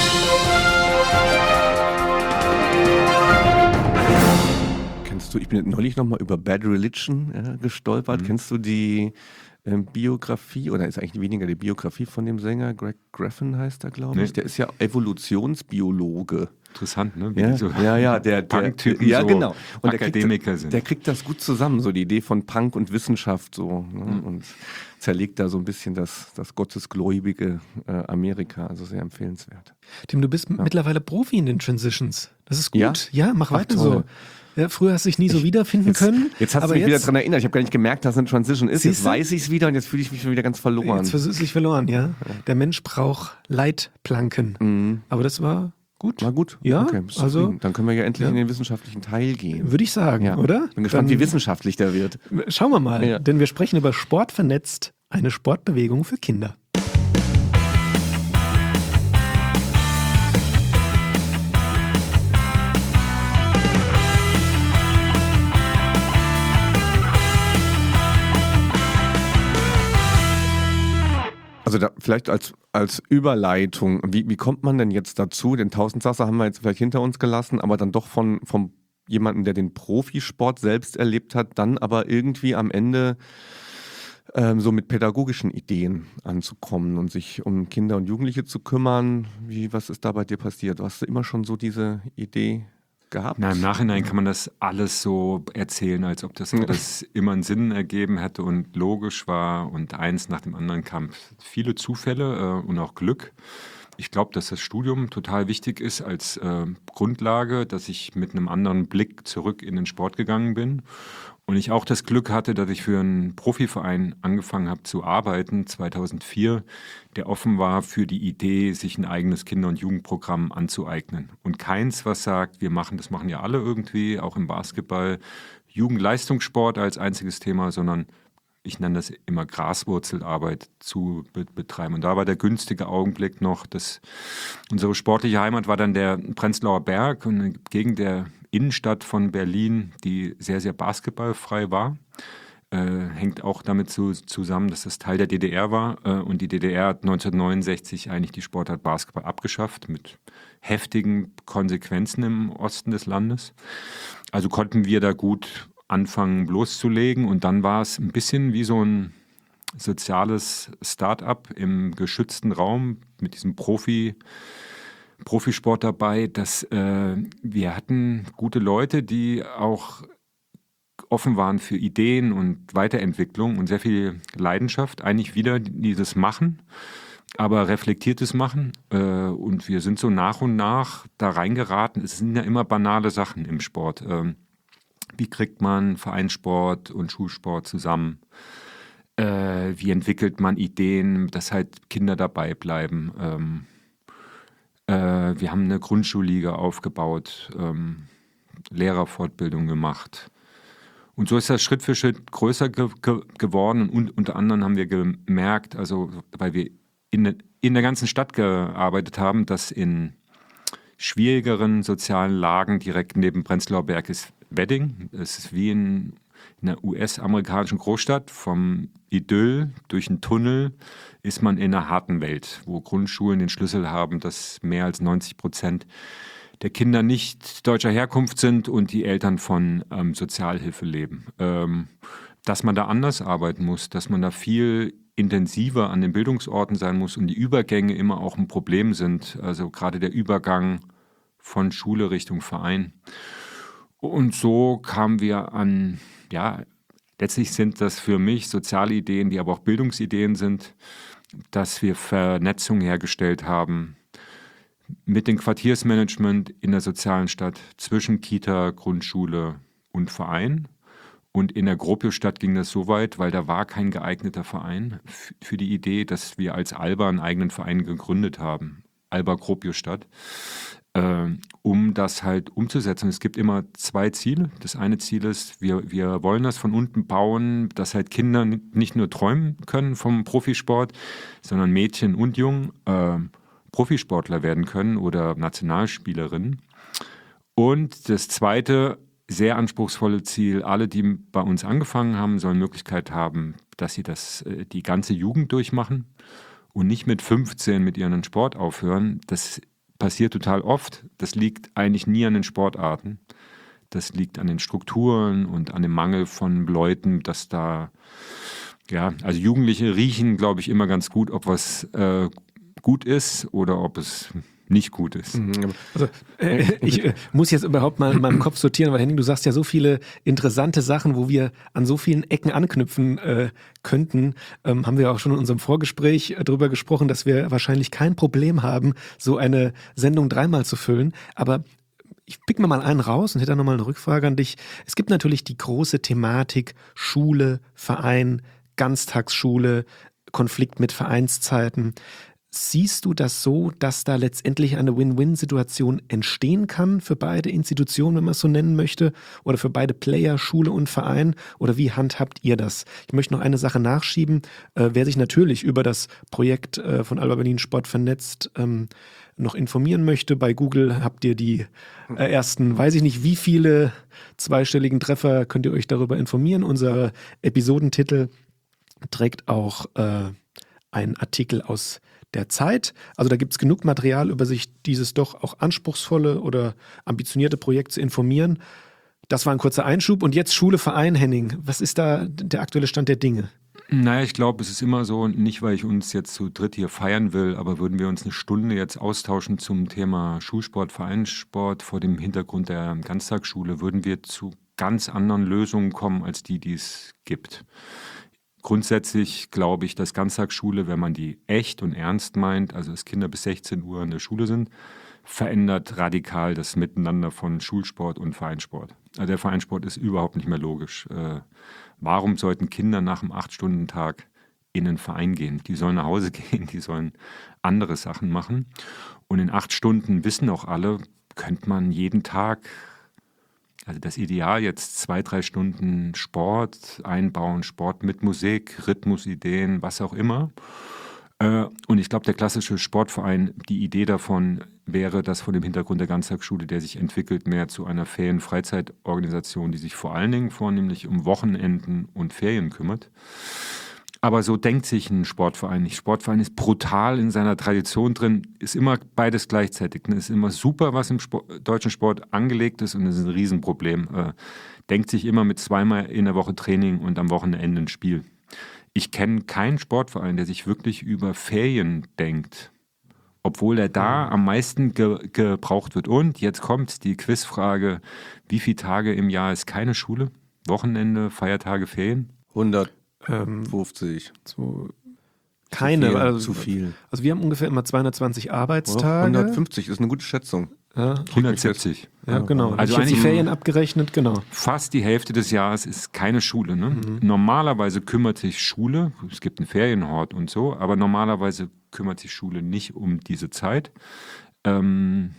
Kennst du, ich bin neulich nochmal über Bad Religion äh, gestolpert. Mhm. Kennst du die ähm, Biografie, oder ist eigentlich weniger die Biografie von dem Sänger, Greg Graffin heißt er, glaube ich. Nee. Der ist ja Evolutionsbiologe. Interessant, ne? Wie Ja, die so ja, ja, der, der Punk-Typen ja, so genau. Und der Akademiker kriegt, sind. Der kriegt das gut zusammen, so die Idee von Punk und Wissenschaft so, ne? Mhm. Und zerlegt da so ein bisschen das, das gottesgläubige äh, Amerika, also sehr empfehlenswert. Tim, du bist mittlerweile Profi in den Transitions. Das ist gut. Ja? Ja, mach Ach, weiter toll. so. Ja, früher hast du dich nie so wiederfinden Jetzt, können. jetzt hast du aber mich jetzt, wieder daran erinnert, ich habe gar nicht gemerkt, dass es eine Transition ist. Jetzt Siehst du? weiß ich es wieder und jetzt fühle ich mich schon wieder ganz verloren. Jetzt versuchst du dich verloren, ja. Der Mensch braucht Leitplanken. Mhm. Aber das war gut. War gut. Ja, okay, bist also- zufrieden. Dann können wir ja endlich Ja. in den wissenschaftlichen Teil gehen. Würde ich sagen, Ja. oder? Bin gespannt, Dann wie wissenschaftlich der wird. Schauen wir mal, Ja. denn wir sprechen über Sport vernetzt, eine Sportbewegung für Kinder. Also da, vielleicht als, als Überleitung, wie, wie kommt man denn jetzt dazu? Den Tausendsasser haben wir jetzt vielleicht hinter uns gelassen, aber dann doch von, von jemandem, der den Profisport selbst erlebt hat, dann aber irgendwie am Ende ähm, so mit pädagogischen Ideen anzukommen und sich um Kinder und Jugendliche zu kümmern. Wie, was ist da bei dir passiert? Hast du immer schon so diese Idee gehabt? Na, im Nachhinein kann man das alles so erzählen, als ob das alles immer einen Sinn ergeben hätte und logisch war und eins nach dem anderen kam. Viele Zufälle äh, und auch Glück. Ich glaube, dass das Studium total wichtig ist als äh, Grundlage, dass ich mit einem anderen Blick zurück in den Sport gegangen bin. Und ich auch das Glück hatte, dass ich für einen Profiverein angefangen habe zu arbeiten, zweitausendvier, der offen war für die Idee, sich ein eigenes Kinder- und Jugendprogramm anzueignen. Und keins, was sagt, wir machen, das machen ja alle irgendwie, auch im Basketball, Jugendleistungssport als einziges Thema, sondern ich nenne das immer Graswurzelarbeit zu be- betreiben. Und da war der günstige Augenblick noch, dass unsere sportliche Heimat war dann der Prenzlauer Berg und eine Gegend der Innenstadt von Berlin, die sehr, sehr basketballfrei war. Äh, hängt auch damit zu, zusammen, dass das Teil der D D R war. Äh, und die D D R hat neunzehnhundertneunundsechzig eigentlich die Sportart Basketball abgeschafft mit heftigen Konsequenzen im Osten des Landes. Also konnten wir da gut anfangen loszulegen. Und dann war es ein bisschen wie so ein soziales Start-up im geschützten Raum mit diesem Profi- Profisport dabei, dass äh, wir hatten gute Leute, die auch offen waren für Ideen und Weiterentwicklung und sehr viel Leidenschaft, eigentlich wieder dieses Machen, aber reflektiertes Machen. Äh, und wir sind so nach und nach da reingeraten. Es sind ja immer banale Sachen im Sport. Ähm, wie kriegt man Vereinssport und Schulsport zusammen? Äh, wie entwickelt man Ideen, dass halt Kinder dabei bleiben? Ähm, Wir haben eine Grundschulliga aufgebaut, ähm, Lehrerfortbildung gemacht. Und so ist das Schritt für Schritt größer ge- ge- geworden. Und unter anderem haben wir gemerkt, also weil wir in, in der ganzen Stadt gearbeitet haben, dass in schwierigeren sozialen Lagen direkt neben Prenzlauer Berg ist Wedding. Es ist wie in, in einer U S-amerikanischen Großstadt, vom Idyll durch einen Tunnel ist man in einer harten Welt, wo Grundschulen den Schlüssel haben, dass mehr als neunzig Prozent der Kinder nicht deutscher Herkunft sind und die Eltern von ähm, Sozialhilfe leben. Ähm, dass man da anders arbeiten muss, dass man da viel intensiver an den Bildungsorten sein muss und die Übergänge immer auch ein Problem sind, also gerade der Übergang von Schule Richtung Verein. Und so kamen wir an, ja, letztlich sind das für mich soziale Ideen, die aber auch Bildungsideen sind, dass wir Vernetzung hergestellt haben mit dem Quartiersmanagement in der sozialen Stadt zwischen Kita, Grundschule und Verein. Und in der Gropiusstadt ging das so weit, weil da war kein geeigneter Verein f- für die Idee, dass wir als Alba einen eigenen Verein gegründet haben, Alba Gropiusstadt, äh, um das halt umzusetzen. Es gibt immer zwei Ziele. Das eine Ziel ist, wir, wir wollen das von unten bauen, dass halt Kinder n- nicht nur träumen können vom Profisport, sondern Mädchen und Jungen äh, Profisportler werden können oder Nationalspielerinnen. Und das zweite, sehr anspruchsvolle Ziel, alle, die bei uns angefangen haben, sollen Möglichkeit haben, dass sie das äh, die ganze Jugend durchmachen und nicht mit fünfzehn mit ihren Sport aufhören. Das passiert total oft. Das liegt eigentlich nie an den Sportarten. Das liegt an den Strukturen und an dem Mangel von Leuten, dass da, ja, also Jugendliche riechen, glaube ich, immer ganz gut, ob was äh, gut ist oder ob es nicht gut ist. Also äh, ich äh, muss jetzt überhaupt mal in meinem Kopf sortieren, weil Henning, du sagst ja so viele interessante Sachen, wo wir an so vielen Ecken anknüpfen äh, könnten. Ähm, haben wir auch schon in unserem Vorgespräch äh, darüber gesprochen, dass wir wahrscheinlich kein Problem haben, so eine Sendung dreimal zu füllen. Aber ich pick mir mal einen raus und hätte dann nochmal eine Rückfrage an dich. Es gibt natürlich die große Thematik Schule, Verein, Ganztagsschule, Konflikt mit Vereinszeiten. Siehst du das so, dass da letztendlich eine Win-Win-Situation entstehen kann für beide Institutionen, wenn man es so nennen möchte, oder für beide Player, Schule und Verein? Oder wie handhabt ihr das? Ich möchte noch eine Sache nachschieben. Äh, wer sich natürlich über das Projekt äh, von Alba Berlin Sport vernetzt ähm, noch informieren möchte, bei Google habt ihr die äh, ersten, weiß ich nicht wie viele zweistelligen Treffer, könnt ihr euch darüber informieren. Unser Episodentitel trägt auch äh, einen Artikel aus der Zeit. Also da gibt es genug Material, über sich dieses doch auch anspruchsvolle oder ambitionierte Projekt zu informieren. Das war ein kurzer Einschub. Und jetzt Schule, Verein, Henning. Was ist da der aktuelle Stand der Dinge? Naja, ich glaube, es ist immer so, nicht weil ich uns jetzt zu dritt hier feiern will, aber würden wir uns eine Stunde jetzt austauschen zum Thema Schulsport, Vereinssport vor dem Hintergrund der Ganztagsschule, würden wir zu ganz anderen Lösungen kommen, als die, die es gibt. Grundsätzlich glaube ich, dass Ganztagsschule, wenn man die echt und ernst meint, also dass Kinder bis sechzehn Uhr in der Schule sind, verändert radikal das Miteinander von Schulsport und Vereinssport. Also der Vereinssport ist überhaupt nicht mehr logisch. Äh, warum sollten Kinder nach einem acht-Stunden-Tag in einen Verein gehen? Die sollen nach Hause gehen, die sollen andere Sachen machen. Und in acht Stunden, wissen auch alle, könnte man jeden Tag, also das Ideal jetzt zwei, drei Stunden Sport einbauen, Sport mit Musik, Rhythmusideen, was auch immer. Und ich glaube, der klassische Sportverein, die Idee davon wäre, dass von dem Hintergrund der Ganztagsschule, der sich entwickelt, mehr zu einer Ferien-Freizeitorganisation, die sich vor allen Dingen vornehmlich um Wochenenden und Ferien kümmert. Aber so denkt sich ein Sportverein nicht. Sportverein ist brutal in seiner Tradition drin, ist immer beides gleichzeitig. Es ist immer super, was im Sport, deutschen Sport angelegt ist, und es ist ein Riesenproblem. Äh, denkt sich immer mit zweimal in der Woche Training und am Wochenende ein Spiel. Ich kenne keinen Sportverein, der sich wirklich über Ferien denkt, obwohl er da am meisten ge- gebraucht wird. Und jetzt kommt die Quizfrage, wie viele Tage im Jahr ist keine Schule? Wochenende, Feiertage, Ferien? hundertfünfzig. Ähm, so keine. Zu viel, also, zu viel. Also wir haben ungefähr immer zweihundertzwanzig Ja, Arbeitstage. hundertfünfzig ist eine gute Schätzung. Ja, hundertsiebzig. ja genau. Also Also ich habe die eigentlich- Ferien abgerechnet, genau. Fast die Hälfte des Jahres ist keine Schule. Ne? Normalerweise kümmert sich Schule, es gibt einen Ferienhort und so, aber normalerweise kümmert sich Schule nicht um diese Zeit. Ähm,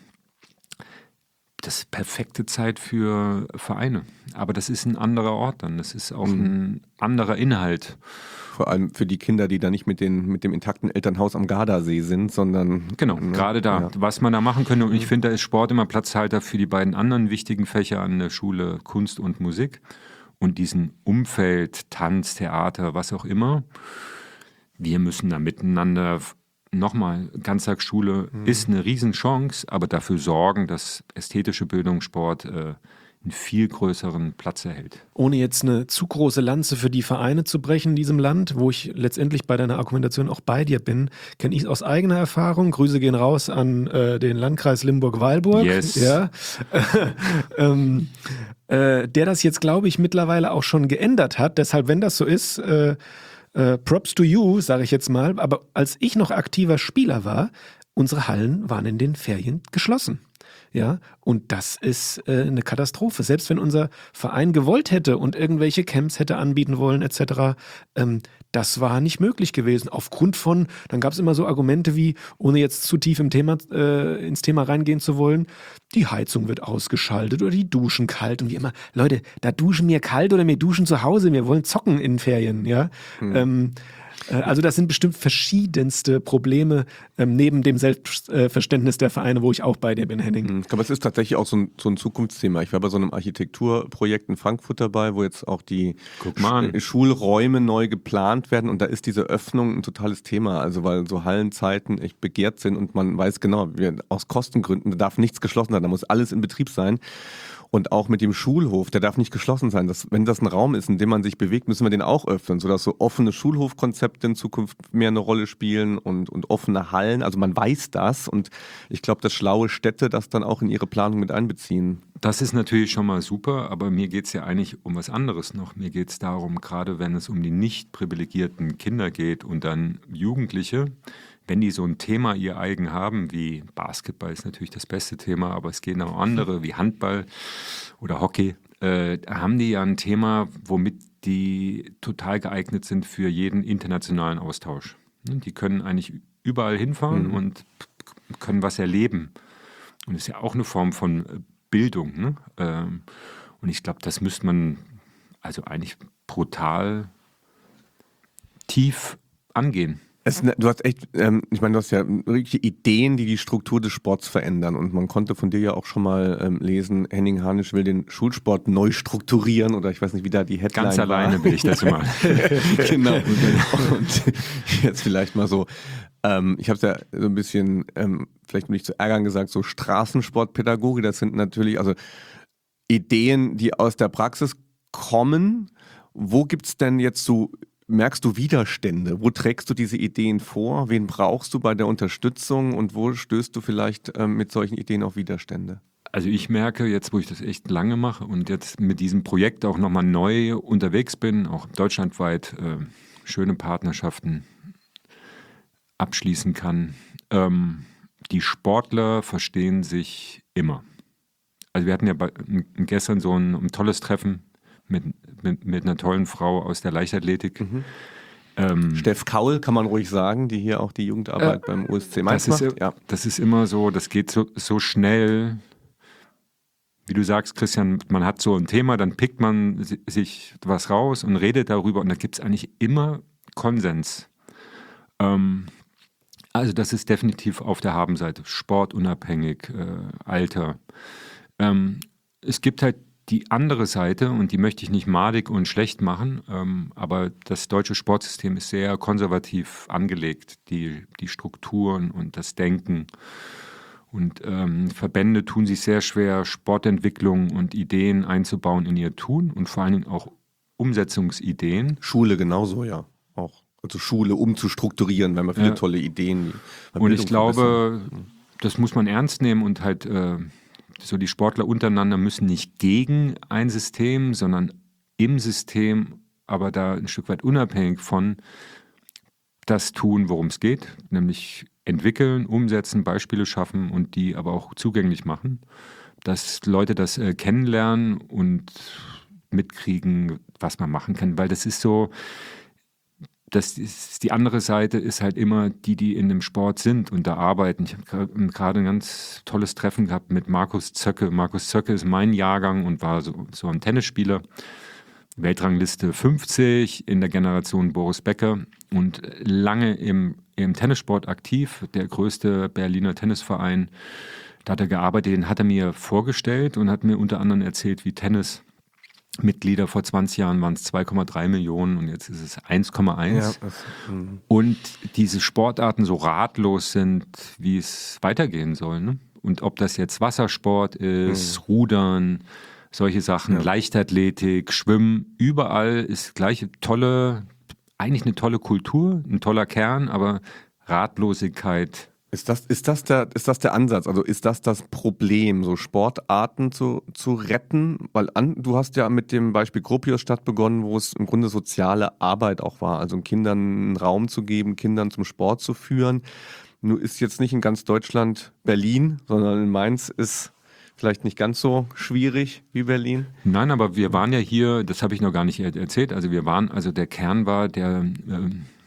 das ist perfekte Zeit für Vereine. Aber das ist ein anderer Ort dann. Das ist auch ein anderer Inhalt. Vor allem für die Kinder, die da nicht mit, den, mit dem intakten Elternhaus am Gardasee sind, sondern... Genau, ne, gerade da. ja. Was man da machen könnte. Und ich finde, da ist Sport immer Platzhalter für die beiden anderen wichtigen Fächer an der Schule, Kunst und Musik. Und diesen Umfeld, Tanz, Theater, was auch immer. Wir müssen da miteinander... Nochmal, Ganztagsschule mhm. ist eine Riesenchance, aber dafür sorgen, dass ästhetische Bildung, Sport äh, einen viel größeren Platz erhält. Ohne jetzt eine zu große Lanze für die Vereine zu brechen in diesem Land, wo ich letztendlich bei deiner Argumentation auch bei dir bin, kenne ich es aus eigener Erfahrung. Grüße gehen raus an äh, den Landkreis Limburg-Weilburg, Yes. ja, ähm, äh, der das jetzt, glaube ich, mittlerweile auch schon geändert hat. Deshalb, wenn das so ist, äh, äh, Props to you, sage ich jetzt mal. Aber als ich noch aktiver Spieler war, unsere Hallen waren in den Ferien geschlossen. Ja, und das ist äh, eine Katastrophe. Selbst wenn unser Verein gewollt hätte und irgendwelche Camps hätte anbieten wollen et cetera, ähm, das war nicht möglich gewesen. Aufgrund von, dann gab es immer so Argumente wie, ohne jetzt zu tief im Thema, äh, ins Thema reingehen zu wollen, die Heizung wird ausgeschaltet oder die Duschen kalt. Und wie immer, Leute, da duschen wir kalt oder wir duschen zu Hause, wir wollen zocken in Ferien, ja. Mhm. Ähm, Also das sind bestimmt verschiedenste Probleme ähm, neben dem Selbstverständnis der Vereine, wo ich auch bei dir bin, Henning. Ich glaube, es ist tatsächlich auch so ein, so ein Zukunftsthema. Ich war bei so einem Architekturprojekt in Frankfurt dabei, wo jetzt auch die Sch- Schulräume neu geplant werden, und da ist diese Öffnung ein totales Thema, also weil so Hallenzeiten echt begehrt sind und man weiß genau, wir, aus Kostengründen, da darf nichts geschlossen sein, da muss alles in Betrieb sein. Und auch mit dem Schulhof, der darf nicht geschlossen sein. Das, wenn das ein Raum ist, in dem man sich bewegt, müssen wir den auch öffnen, sodass so offene Schulhofkonzepte in Zukunft mehr eine Rolle spielen und, und offene Hallen. Also man weiß das, und ich glaube, dass schlaue Städte das dann auch in ihre Planung mit einbeziehen. Das ist natürlich schon mal super, aber mir geht es ja eigentlich um was anderes noch. Mir geht es darum, gerade wenn es um die nicht privilegierten Kinder geht und dann Jugendliche, wenn die so ein Thema ihr eigen haben, wie Basketball ist natürlich das beste Thema, aber es gehen auch andere wie Handball oder Hockey, äh, haben die ja ein Thema, womit die total geeignet sind für jeden internationalen Austausch. Die können eigentlich überall hinfahren mhm. und können was erleben. Und das ist ja auch eine Form von Bildung. Ne? Ähm, und ich glaube, das müsste man also eigentlich brutal tief angehen. Es, du hast echt, ähm, ich meine, du hast ja wirklich Ideen, die die Struktur des Sports verändern, und man konnte von dir ja auch schon mal ähm, lesen, Henning Harnisch will den Schulsport neu strukturieren, oder ich weiß nicht, wie da die Headline Ganz war. alleine bin ich das mal. Genau. Und jetzt vielleicht mal so, ähm, ich habe es ja so ein bisschen, ähm, vielleicht um nicht zu ärgern gesagt, so Straßensportpädagoge, das sind natürlich also Ideen, die aus der Praxis kommen. Wo gibt's denn jetzt so merkst du Widerstände? Wo trägst du diese Ideen vor? Wen brauchst du bei der Unterstützung und wo stößt du vielleicht ähm, mit solchen Ideen auf Widerstände? Also ich merke jetzt, wo ich das echt lange mache und jetzt mit diesem Projekt auch nochmal neu unterwegs bin, auch deutschlandweit äh, schöne Partnerschaften abschließen kann. Ähm, die Sportler verstehen sich immer. Also wir hatten ja bei, gestern so ein, ein tolles Treffen mit, mit, mit einer tollen Frau aus der Leichtathletik. Mhm. Ähm, Steff Kaul, kann man ruhig sagen, die hier auch die Jugendarbeit äh, beim U S C Mainz das macht. Ist, ja. Das ist immer so, das geht so, so schnell. Wie du sagst, Christian, man hat so ein Thema, dann pickt man sich was raus und redet darüber und da gibt es eigentlich immer Konsens. Ähm, also das ist definitiv auf der Habenseite, sportunabhängig, äh, Alter. Ähm, es gibt halt die andere Seite und die möchte ich nicht madig und schlecht machen, ähm, aber das deutsche Sportsystem ist sehr konservativ angelegt, die, die Strukturen und das Denken. Und ähm, Verbände tun sich sehr schwer, Sportentwicklung und Ideen einzubauen in ihr Tun und vor allen Dingen auch Umsetzungsideen. Schule genauso, ja, auch. Also Schule umzustrukturieren, wenn man viele ja. tolle Ideen. Und ich glaube, das muss man ernst nehmen und halt äh, so die Sportler untereinander müssen nicht gegen ein System, sondern im System, aber da ein Stück weit unabhängig von das tun, worum es geht, nämlich entwickeln, umsetzen, Beispiele schaffen und die aber auch zugänglich machen, dass Leute das äh, kennenlernen und mitkriegen, was man machen kann, weil das ist so, das ist, die andere Seite ist halt immer die, die in dem Sport sind und da arbeiten. Ich habe gerade ein ganz tolles Treffen gehabt mit Markus Zöcke. Markus Zöcke ist mein Jahrgang und war so, so ein Tennisspieler. Weltrangliste fünfzig in der Generation Boris Becker und lange im, im Tennissport aktiv, der größte Berliner Tennisverein. Da hat er gearbeitet, den hat er mir vorgestellt und hat mir unter anderem erzählt, wie Tennismitglieder vor zwanzig Jahren waren es zwei Komma drei Millionen und jetzt ist es eins Komma eins. Ja, und diese Sportarten so ratlos sind, wie es weitergehen soll. Ne? Und ob das jetzt Wassersport ist, mhm. Rudern, solche Sachen, ja. Leichtathletik, Schwimmen, überall ist gleich tolle, eigentlich eine tolle Kultur, ein toller Kern, aber Ratlosigkeit. Ist das, ist das, der, ist das der Ansatz? Also ist das das Problem, so Sportarten zu, zu retten? Weil an, du hast ja mit dem Beispiel Gropiusstadt begonnen, wo es im Grunde soziale Arbeit auch war, also Kindern einen Raum zu geben, Kindern zum Sport zu führen. Nur ist jetzt nicht in ganz Deutschland Berlin, sondern in Mainz ist vielleicht nicht ganz so schwierig wie Berlin. Nein, aber wir waren ja hier, das habe ich noch gar nicht erzählt, also wir waren, also der Kern war der, äh,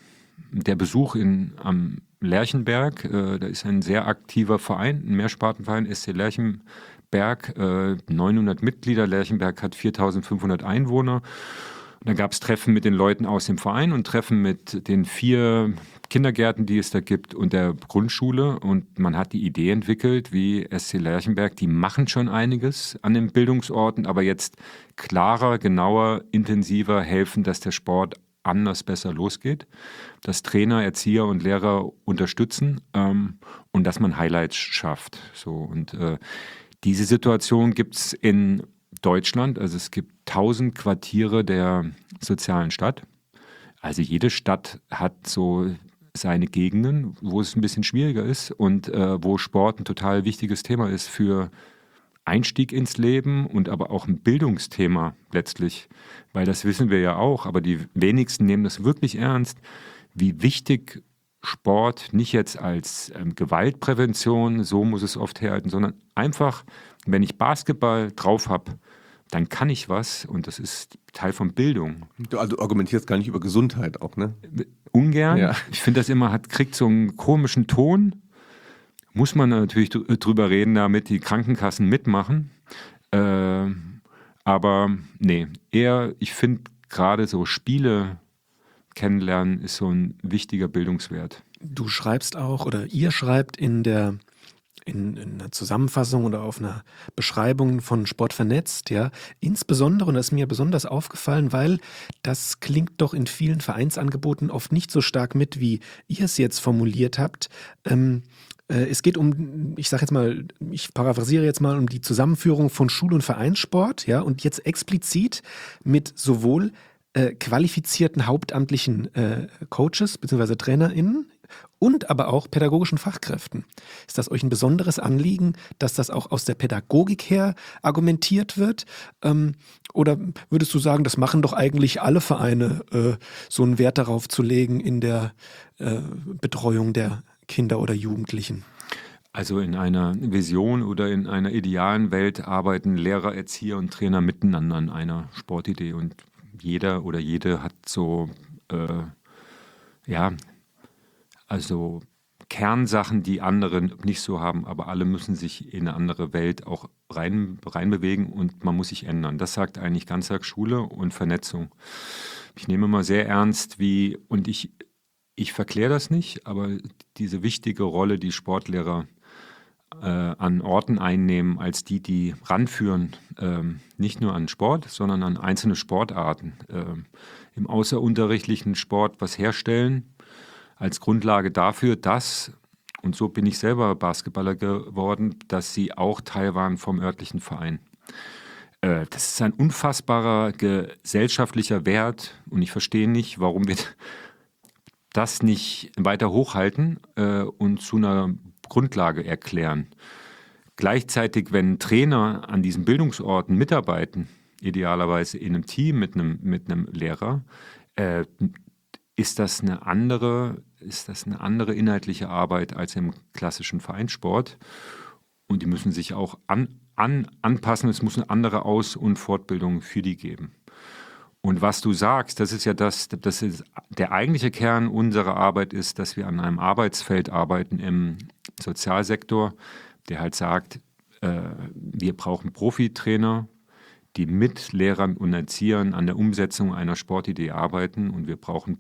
der Besuch in, am Lerchenberg, äh, da ist ein sehr aktiver Verein, ein Mehrspartenverein, S C Lerchenberg, äh, neunhundert Mitglieder, Lerchenberg hat viertausendfünfhundert Einwohner. Und dann gab es Treffen mit den Leuten aus dem Verein und Treffen mit den vier Kindergärten, die es da gibt und der Grundschule und man hat die Idee entwickelt, wie S C Lerchenberg, die machen schon einiges an den Bildungsorten, aber jetzt klarer, genauer, intensiver helfen, dass der Sport anders, besser losgeht, dass Trainer, Erzieher und Lehrer unterstützen ähm, und dass man Highlights schafft. So, und äh, diese Situation gibt es in Deutschland, also es gibt tausend Quartiere der sozialen Stadt. Also jede Stadt hat so seine Gegenden, wo es ein bisschen schwieriger ist und äh, wo Sport ein total wichtiges Thema ist für Einstieg ins Leben und aber auch ein Bildungsthema letztlich, weil das wissen wir ja auch, aber die wenigsten nehmen das wirklich ernst, wie wichtig Sport nicht jetzt als ähm, Gewaltprävention, so muss es oft herhalten, sondern einfach, wenn ich Basketball drauf habe, dann kann ich was und das ist Teil von Bildung. Du also argumentierst gar nicht über Gesundheit auch, ne? Ungern. Ja. Ich finde das immer, hat, kriegt so einen komischen Ton. Muss man natürlich drüber reden, damit die Krankenkassen mitmachen. Äh, aber nee, eher, ich finde gerade so Spiele kennenlernen ist so ein wichtiger Bildungswert. Du schreibst auch, oder ihr schreibt in der In, in einer Zusammenfassung oder auf einer Beschreibung von Sport vernetzt, ja, insbesondere, und das ist mir besonders aufgefallen, weil das klingt doch in vielen Vereinsangeboten oft nicht so stark mit, wie ihr es jetzt formuliert habt. Ähm, äh, es geht um, ich sage jetzt mal, ich paraphrasiere jetzt mal, um die Zusammenführung von Schul- und Vereinssport, ja, und jetzt explizit mit sowohl äh, qualifizierten hauptamtlichen äh, Coaches bzw. TrainerInnen und aber auch pädagogischen Fachkräften. Ist das euch ein besonderes Anliegen, dass das auch aus der Pädagogik her argumentiert wird? Ähm, oder würdest du sagen, das machen doch eigentlich alle Vereine, äh, so einen Wert darauf zu legen in der äh, Betreuung der Kinder oder Jugendlichen? Also in einer Vision oder in einer idealen Welt arbeiten Lehrer, Erzieher und Trainer miteinander an einer Sportidee und jeder oder jede hat so, äh, ja, also Kernsachen, die andere nicht so haben, aber alle müssen sich in eine andere Welt auch rein, reinbewegen und man muss sich ändern. Das sagt eigentlich Ganztagsschule und Vernetzung. Ich nehme immer sehr ernst, wie, und ich, ich verkläre das nicht, aber diese wichtige Rolle, die Sportlehrer äh, an Orten einnehmen, als die, die ranführen, ähm, nicht nur an Sport, sondern an einzelne Sportarten. Ähm, im außerunterrichtlichen Sport was herstellen, als Grundlage dafür, dass, und so bin ich selber Basketballer geworden, dass sie auch Teil waren vom örtlichen Verein. Äh, das ist ein unfassbarer gesellschaftlicher Wert und ich verstehe nicht, warum wir das nicht weiter hochhalten äh, und zu einer Grundlage erklären. Gleichzeitig, wenn Trainer an diesen Bildungsorten mitarbeiten, idealerweise in einem Team mit einem, mit einem Lehrer, äh, ist das eine andere, ist das eine andere inhaltliche Arbeit als im klassischen Vereinssport. Und die müssen sich auch an, an, anpassen. Es muss eine andere Aus- und Fortbildung für die geben. Und was du sagst, das ist ja das, das ist der eigentliche Kern unserer Arbeit ist, dass wir an einem Arbeitsfeld arbeiten im Sozialsektor, der halt sagt, äh, wir brauchen Profitrainer, die mit Lehrern und Erziehern an der Umsetzung einer Sportidee arbeiten und wir brauchen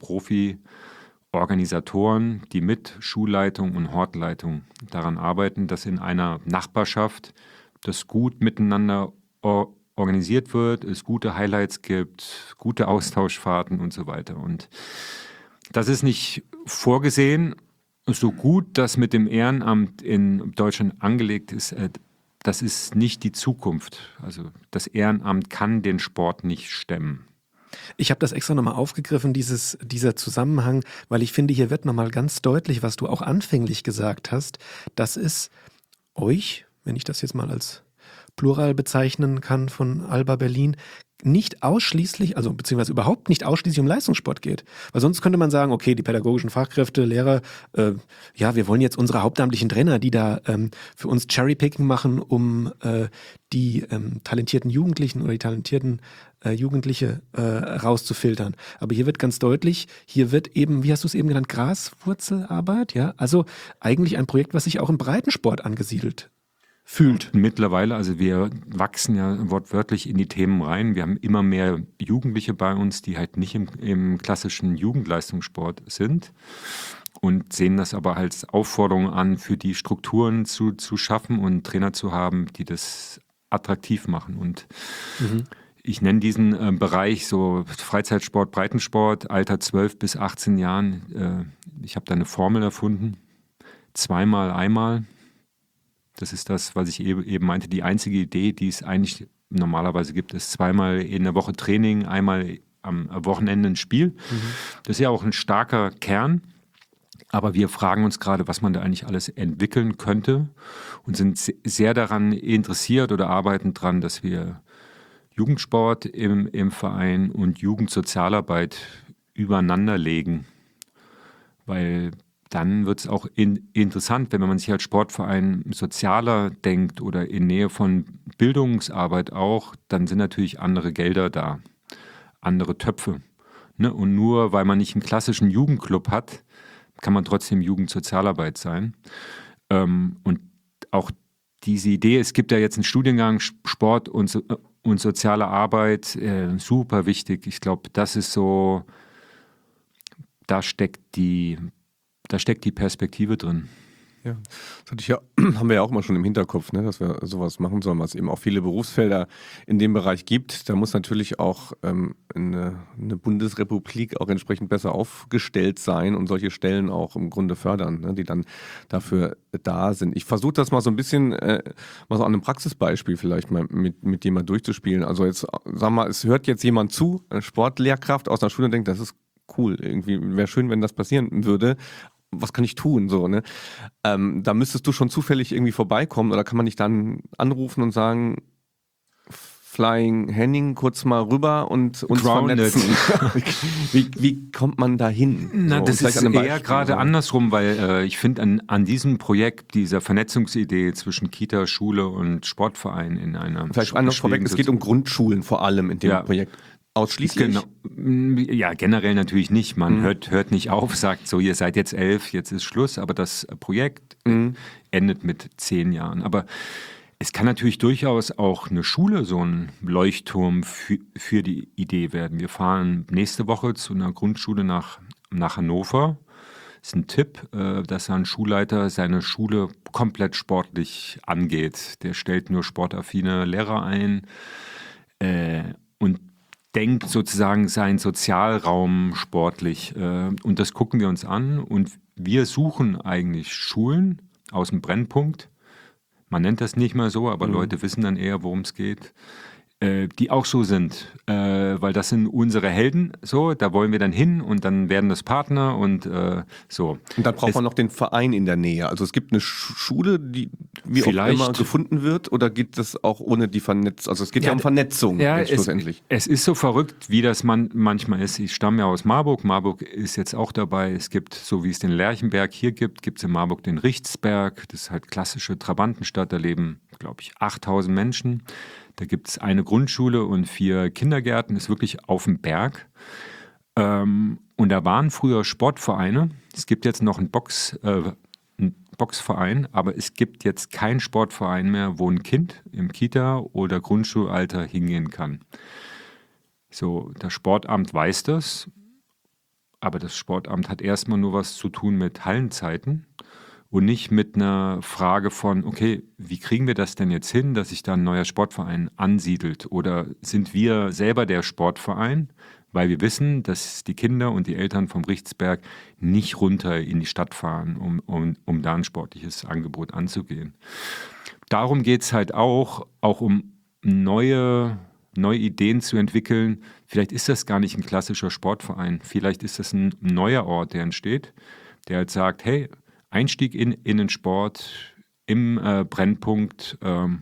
Profi-Organisatoren, die mit Schulleitung und Hortleitung daran arbeiten, dass in einer Nachbarschaft das gut miteinander or- organisiert wird, es gute Highlights gibt, gute Austauschfahrten und so weiter. Und das ist nicht vorgesehen, so gut das mit dem Ehrenamt in Deutschland angelegt ist, äh, das ist nicht die Zukunft. Also das Ehrenamt kann den Sport nicht stemmen. Ich habe das extra nochmal aufgegriffen, dieses, dieser Zusammenhang, weil ich finde, hier wird nochmal ganz deutlich, was du auch anfänglich gesagt hast, dass es euch, wenn ich das jetzt mal als Plural bezeichnen kann von Alba Berlin, nicht ausschließlich, also beziehungsweise überhaupt nicht ausschließlich um Leistungssport geht. Weil sonst könnte man sagen, okay, die pädagogischen Fachkräfte, Lehrer, äh, ja, wir wollen jetzt unsere hauptamtlichen Trainer, die da ähm, für uns Cherrypicking machen, um äh, die ähm, talentierten Jugendlichen oder die talentierten äh, Jugendliche äh, rauszufiltern. Aber hier wird ganz deutlich, hier wird eben, wie hast du es eben genannt, Graswurzelarbeit, ja, also eigentlich ein Projekt, was sich auch im Breitensport angesiedelt fühlt. Mittlerweile, also wir wachsen ja wortwörtlich in die Themen rein. Wir haben immer mehr Jugendliche bei uns, die halt nicht im, im klassischen Jugendleistungssport sind und sehen das aber als Aufforderung an, für die Strukturen zu, zu schaffen und Trainer zu haben, die das attraktiv machen. Und mhm. ich nenne diesen äh, Bereich so Freizeitsport, Breitensport, Alter zwölf bis achtzehn Jahren. Äh, ich habe da eine Formel erfunden. Zweimal, einmal. Das ist das, was ich eben meinte. Die einzige Idee, die es eigentlich normalerweise gibt, ist zweimal in der Woche Training, einmal am Wochenende ein Spiel. Mhm. Das ist ja auch ein starker Kern. Aber wir fragen uns gerade, was man da eigentlich alles entwickeln könnte und sind sehr daran interessiert oder arbeiten daran, dass wir Jugendsport im, im Verein und Jugendsozialarbeit übereinander legen. Weil dann wird es auch in, interessant, wenn man sich als Sportverein sozialer denkt oder in Nähe von Bildungsarbeit auch, dann sind natürlich andere Gelder da, andere Töpfe. Ne? Und nur weil man nicht einen klassischen Jugendclub hat, kann man trotzdem Jugendsozialarbeit sein. Ähm, und auch diese Idee, es gibt ja jetzt einen Studiengang Sport und, so, und soziale Arbeit, äh, super wichtig. Ich glaube, das ist so, da steckt die Da steckt die Perspektive drin. Ja, das hatte ich ja, haben wir ja auch mal schon im Hinterkopf, ne, dass wir sowas machen sollen, was eben auch viele Berufsfelder in dem Bereich gibt. Da muss natürlich auch ähm, eine, eine Bundesrepublik auch entsprechend besser aufgestellt sein und solche Stellen auch im Grunde fördern, ne, die dann dafür da sind. Ich versuche das mal so ein bisschen, äh, mal so an einem Praxisbeispiel vielleicht mal mit, mit dir mal durchzuspielen. Also jetzt, sag mal, es hört jetzt jemand zu, eine Sportlehrkraft aus einer Schule und denkt, das ist cool, irgendwie wäre schön, wenn das passieren würde. Was kann ich tun? So, ne? Ähm, da müsstest du schon zufällig irgendwie vorbeikommen oder kann man dich dann anrufen und sagen, Flying Henning, kurz mal rüber und uns Grounded. vernetzen. wie, wie kommt man da hin? Na, so, das ist an einem eher Beispiel, gerade so. andersrum, weil äh, ich finde an, an diesem Projekt, dieser Vernetzungsidee zwischen Kita, Schule und Sportverein in einer Vielleicht anders vorweg, es geht um Grundschulen vor allem in dem Ja. Projekt. Ausschließlich? Genau. Ja, generell natürlich nicht. Man mhm. hört, hört nicht auf, sagt so, ihr seid jetzt elf, jetzt ist Schluss. Aber das Projekt mhm. endet mit zehn Jahren. Aber es kann natürlich durchaus auch eine Schule so ein Leuchtturm für, für die Idee werden. Wir fahren nächste Woche zu einer Grundschule nach, nach Hannover. Das ist ein Tipp, dass ein Schulleiter seine Schule komplett sportlich angeht. Der stellt nur sportaffine Lehrer ein und denkt sozusagen seinen Sozialraum sportlich. Und das gucken wir uns an. Und wir suchen eigentlich Schulen aus dem Brennpunkt. Man nennt das nicht mal so, aber mhm. Leute wissen dann eher, worum es geht. Die auch so sind, äh, weil das sind unsere Helden, so, da wollen wir dann hin und dann werden das Partner und äh, so. Und dann braucht es, man noch den Verein in der Nähe. Also es gibt eine Schule, die wie auch immer gefunden wird, oder geht das auch ohne die Vernetzung? Also es geht ja, ja um Vernetzung ja, jetzt schlussendlich. Es, es ist so verrückt, wie das man manchmal ist. Ich stamme ja aus Marburg. Marburg ist jetzt auch dabei. Es gibt, so wie es den Lerchenberg hier gibt, gibt es in Marburg den Richtsberg. Das ist halt klassische Trabantenstadt. Da leben, glaube ich, achttausend Menschen. Da gibt es eine Grundschule und vier Kindergärten, ist wirklich auf dem Berg. Ähm, und da waren früher Sportvereine. Es gibt jetzt noch einen, Box, äh, einen Boxverein, aber es gibt jetzt keinen Sportverein mehr, wo ein Kind im Kita- oder Grundschulalter hingehen kann. So, das Sportamt weiß das, aber das Sportamt hat erstmal nur was zu tun mit Hallenzeiten. Und nicht mit einer Frage von, okay, wie kriegen wir das denn jetzt hin, dass sich da ein neuer Sportverein ansiedelt? Oder sind wir selber der Sportverein, weil wir wissen, dass die Kinder und die Eltern vom Richtsberg nicht runter in die Stadt fahren, um, um, um da ein sportliches Angebot anzugehen. Darum geht es halt auch, auch um neue, neue Ideen zu entwickeln. Vielleicht ist das gar nicht ein klassischer Sportverein. Vielleicht ist das ein neuer Ort, der entsteht, der halt sagt, hey, Einstieg in, in den Sport im äh, Brennpunkt, ähm,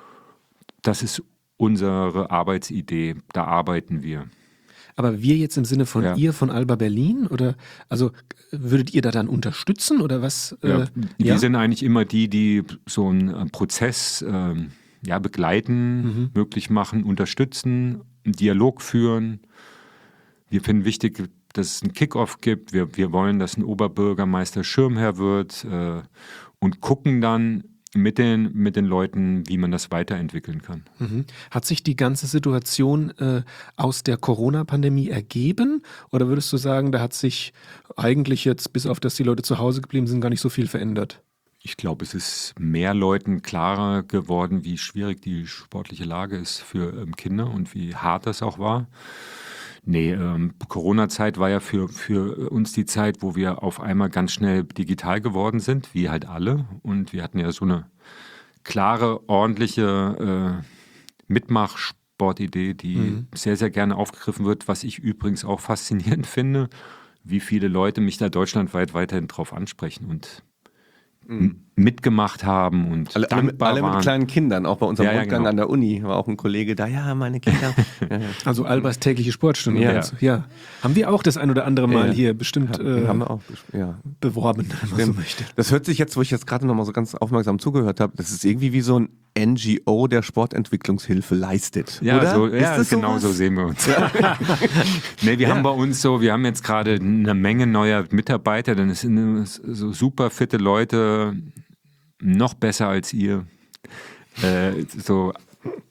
das ist unsere Arbeitsidee, da arbeiten wir. Aber wir jetzt im Sinne von ja. ihr, von Alba Berlin? Oder also würdet ihr da dann unterstützen oder was? Ja, äh, wir ja? sind eigentlich immer die, die so einen Prozess äh, ja, begleiten, mhm. möglich machen, unterstützen, einen Dialog führen. Wir finden wichtig, dass es einen Kick-Off gibt. Wir, wir wollen, dass ein Oberbürgermeister Schirmherr wird äh, und gucken dann mit den, mit den Leuten, wie man das weiterentwickeln kann. Mhm. Hat sich die ganze Situation äh, aus der Corona-Pandemie ergeben? Oder würdest du sagen, da hat sich eigentlich jetzt, bis auf dass die Leute zu Hause geblieben sind, gar nicht so viel verändert? Ich glaube, es ist mehr Leuten klarer geworden, wie schwierig die sportliche Lage ist für ähm, Kinder und wie hart das auch war. Nee, ähm, Corona-Zeit war ja für, für uns die Zeit, wo wir auf einmal ganz schnell digital geworden sind, wie halt alle. Und wir hatten ja so eine klare, ordentliche äh, Mitmachsportidee, die mhm. sehr, sehr gerne aufgegriffen wird, was ich übrigens auch faszinierend finde, wie viele Leute mich da deutschlandweit weiterhin drauf ansprechen und mhm. mitgemacht haben und alle, dankbar alle waren. mit kleinen Kindern, auch bei unserem ja, ja, Rundgang genau. an der Uni war auch ein Kollege da, ja, meine Kinder. ja, ja. Also Albas tägliche Sportstunde. Ja. Also, ja. Haben wir auch das ein oder andere Mal ja. hier bestimmt ja, äh, haben wir auch, ja. beworben, wenn man so möchte. Das hört sich jetzt, wo ich jetzt gerade noch mal so ganz aufmerksam zugehört habe, das ist irgendwie wie so ein N G O, der Sportentwicklungshilfe leistet, ja, oder? So, ja, ist das genau sowas? So sehen wir uns. nee, wir ja. haben bei uns so, wir haben jetzt gerade eine Menge neuer Mitarbeiter, dann sind so super fitte Leute, noch besser als ihr. Äh, so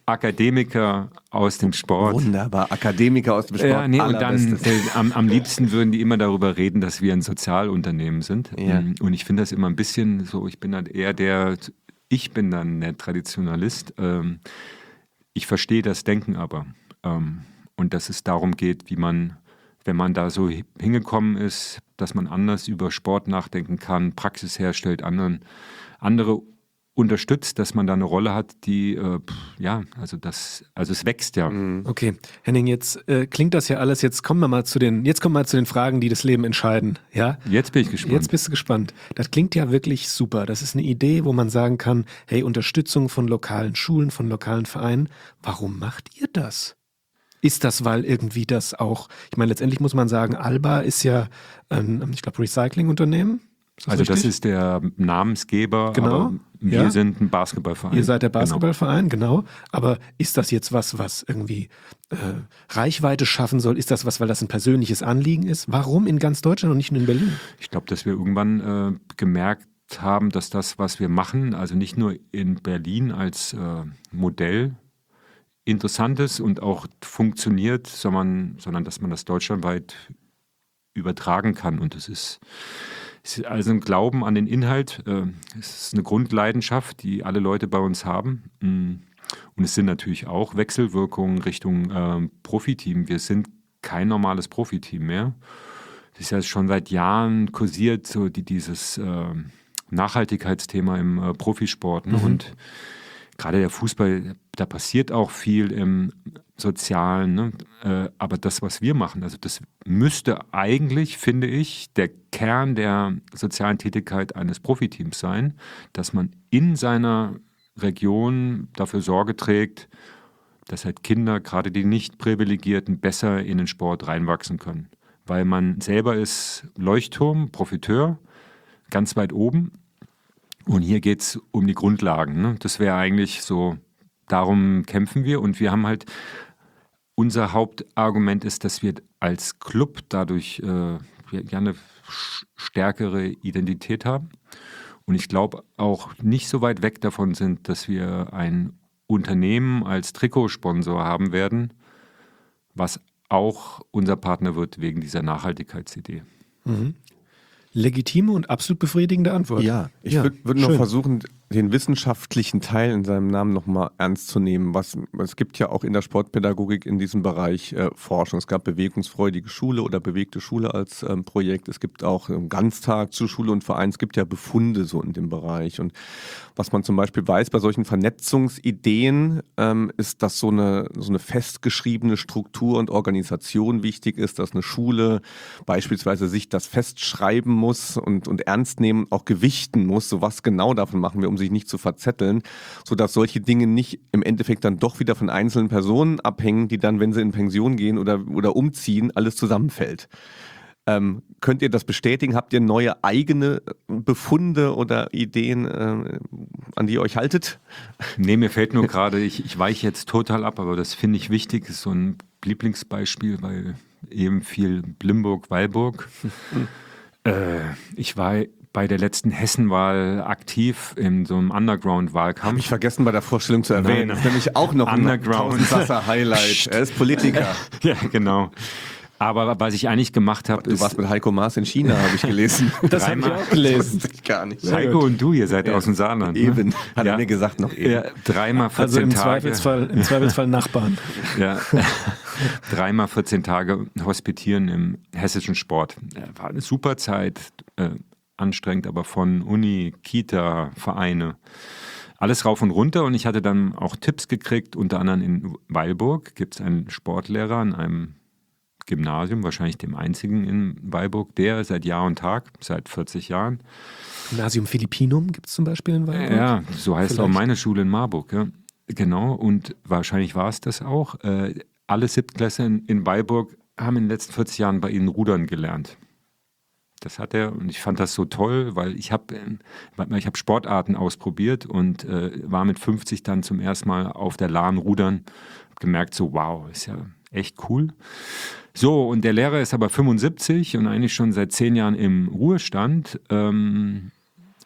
Akademiker aus dem Sport. Wunderbar, Akademiker aus dem Sport. Ja, nee, und dann allerbestes. äh, am, am liebsten würden die immer darüber reden, dass wir ein Sozialunternehmen sind. Ja. Und ich finde das immer ein bisschen so, ich bin dann eher der, ich bin dann der Traditionalist. Ähm, ich verstehe das Denken aber. Ähm, und dass es darum geht, wie man, wenn man da so hingekommen ist, dass man anders über Sport nachdenken kann, Praxis herstellt, anderen, andere unterstützt, dass man da eine Rolle hat, die, äh, ja, also das, also es wächst ja. Okay, Henning, jetzt äh, klingt das ja alles, jetzt kommen wir mal zu den, jetzt kommen wir mal zu den Fragen, die das Leben entscheiden, ja? Jetzt bin ich gespannt. Jetzt bist du gespannt. Das klingt ja wirklich super. Das ist eine Idee, wo man sagen kann, hey, Unterstützung von lokalen Schulen, von lokalen Vereinen. Warum macht ihr das? Ist das, weil irgendwie das auch, ich meine, letztendlich muss man sagen, Alba ist ja ein, ich glaube, Recyclingunternehmen. Ist das Also das richtig? ist der Namensgeber, Genau, aber wir ja. sind ein Basketballverein. Ihr seid der Basketballverein, genau. Aber ist das jetzt was, was irgendwie äh, Reichweite schaffen soll? Ist das was, weil das ein persönliches Anliegen ist? Warum in ganz Deutschland und nicht nur in Berlin? Ich glaube, dass wir irgendwann äh, gemerkt haben, dass das, was wir machen, also nicht nur in Berlin als äh, Modell interessant ist und auch funktioniert, sondern, sondern dass man das deutschlandweit übertragen kann. Und es ist, es ist also ein Glauben an den Inhalt. Äh, es ist eine Grundleidenschaft, die alle Leute bei uns haben. Und es sind natürlich auch Wechselwirkungen Richtung äh, Profiteam. Wir sind kein normales Profiteam mehr. Das ist ja schon seit Jahren kursiert, so die, dieses äh, Nachhaltigkeitsthema im äh, Profisport. Ne? Mhm. Und gerade der Fußball, da passiert auch viel im Sozialen, ne? äh, aber das, was wir machen, also das müsste eigentlich, finde ich, der Kern der sozialen Tätigkeit eines Profiteams sein, dass man in seiner Region dafür Sorge trägt, dass halt Kinder, gerade die Nicht-Privilegierten, besser in den Sport reinwachsen können. Weil man selber ist Leuchtturm, Profiteur, ganz weit oben. Und hier geht es um die Grundlagen. Ne? Das wäre eigentlich so, darum kämpfen wir. Und wir haben halt, unser Hauptargument ist, dass wir als Club dadurch äh, ja eine stärkere Identität haben. Und ich glaube auch nicht so weit weg davon sind, dass wir ein Unternehmen als Trikotsponsor haben werden, was auch unser Partner wird wegen dieser Nachhaltigkeitsidee. Mhm. Legitime und absolut befriedigende Antwort. Ja, ich Ja, würde würd noch schön. versuchen, den wissenschaftlichen Teil in seinem Namen nochmal ernst zu nehmen. Was, es gibt ja auch in der Sportpädagogik in diesem Bereich äh, Forschung. Es gab bewegungsfreudige Schule oder bewegte Schule als ähm, Projekt. Es gibt auch ähm, Ganztag zu Schule und Verein. Es gibt ja Befunde so in dem Bereich. Und was man zum Beispiel weiß bei solchen Vernetzungsideen, ähm, ist, dass so eine, so eine festgeschriebene Struktur und Organisation wichtig ist, dass eine Schule beispielsweise sich das festschreiben muss und, und ernst nehmen, auch gewichten muss. So was genau davon machen wir, um sich nicht zu verzetteln, sodass solche Dinge nicht im Endeffekt dann doch wieder von einzelnen Personen abhängen, die dann, wenn sie in Pension gehen oder, oder umziehen, alles zusammenfällt. Ähm, könnt ihr das bestätigen? Habt ihr neue eigene Befunde oder Ideen, äh, an die ihr euch haltet? Nee, mir fällt nur gerade, ich, ich weiche jetzt total ab, aber das finde ich wichtig, ist so ein Lieblingsbeispiel, weil eben viel Blimburg, Weilburg. äh, ich war bei der letzten Hessenwahl aktiv in so einem Underground-Wahlkampf. Habe ich vergessen bei der Vorstellung zu erwähnen. Nein, nein. Das ist nämlich auch noch ein Underground. Tausendsasser-Highlight. Er ist Politiker. Ja, genau. Aber was ich eigentlich gemacht habe, Du ist... warst mit Heiko Maas in China, habe ich gelesen. Das habe ich Dreimal- auch gelesen. wusste ich gar nicht. Heiko und du, ihr seid Ja. aus dem Saarland. Ne? Eben, hat Ja. er mir gesagt noch eben. Ja, dreimal vierzehn Also im Tage. Zweifelsfall, im Zweifelsfall Nachbarn. Ja, dreimal vierzehn Tage hospitieren im hessischen Sport. War eine super Zeit, äh, anstrengend, aber von Uni, Kita, Vereine, alles rauf und runter. Und ich hatte dann auch Tipps gekriegt, unter anderem in Weilburg gibt es einen Sportlehrer an einem Gymnasium, wahrscheinlich dem einzigen in Weilburg, der seit Jahr und Tag, seit vierzig Jahren. Gymnasium Philippinum gibt es zum Beispiel in Weilburg. Ja, so heißt Vielleicht. auch meine Schule in Marburg. Ja. Genau, und wahrscheinlich war es das auch. Äh, alle Siebtklässler in, in Weilburg haben in den letzten vierzig Jahren bei ihnen rudern gelernt. Das hat er und ich fand das so toll, weil ich habe ich hab Sportarten ausprobiert und äh, war mit fünfzig dann zum ersten Mal auf der Lahn rudern. Hab gemerkt so, wow, ist ja echt cool. So, und der Lehrer ist aber fünfundsiebzig und eigentlich schon seit zehn Jahren im Ruhestand. Ähm,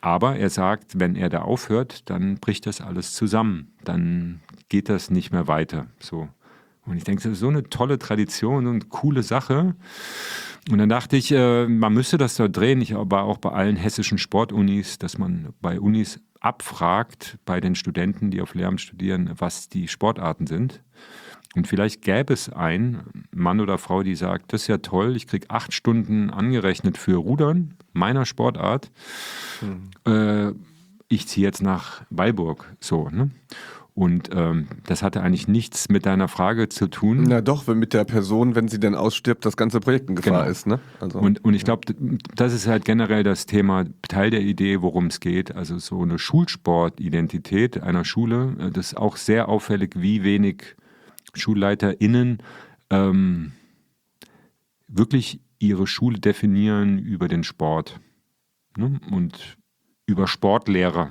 Aber er sagt, wenn er da aufhört, dann bricht das alles zusammen. Dann geht das nicht mehr weiter. So. Und ich denke, das ist so eine tolle Tradition und coole Sache. Und dann dachte ich, äh, man müsste das da drehen. Ich war auch bei allen hessischen Sportunis, dass man bei Unis abfragt, bei den Studenten, die auf Lehramt studieren, was die Sportarten sind. Und vielleicht gäbe es einen Mann oder Frau, die sagt, das ist ja toll, ich kriege acht Stunden angerechnet für Rudern, meiner Sportart. Mhm. Äh, ich ziehe jetzt nach Weilburg. So, ne? Und ähm, das hatte eigentlich nichts mit deiner Frage zu tun. Na doch, wenn mit der Person, wenn sie denn ausstirbt, das ganze Projekt in Gefahr genau. ist. Ne? Also, und, und ich glaube, das ist halt generell das Thema, Teil der Idee, worum es geht. Also so eine Schulsportidentität einer Schule. Das ist auch sehr auffällig, wie wenig SchulleiterInnen ähm, wirklich ihre Schule definieren über den Sport, ne? Und über Sportlehrer.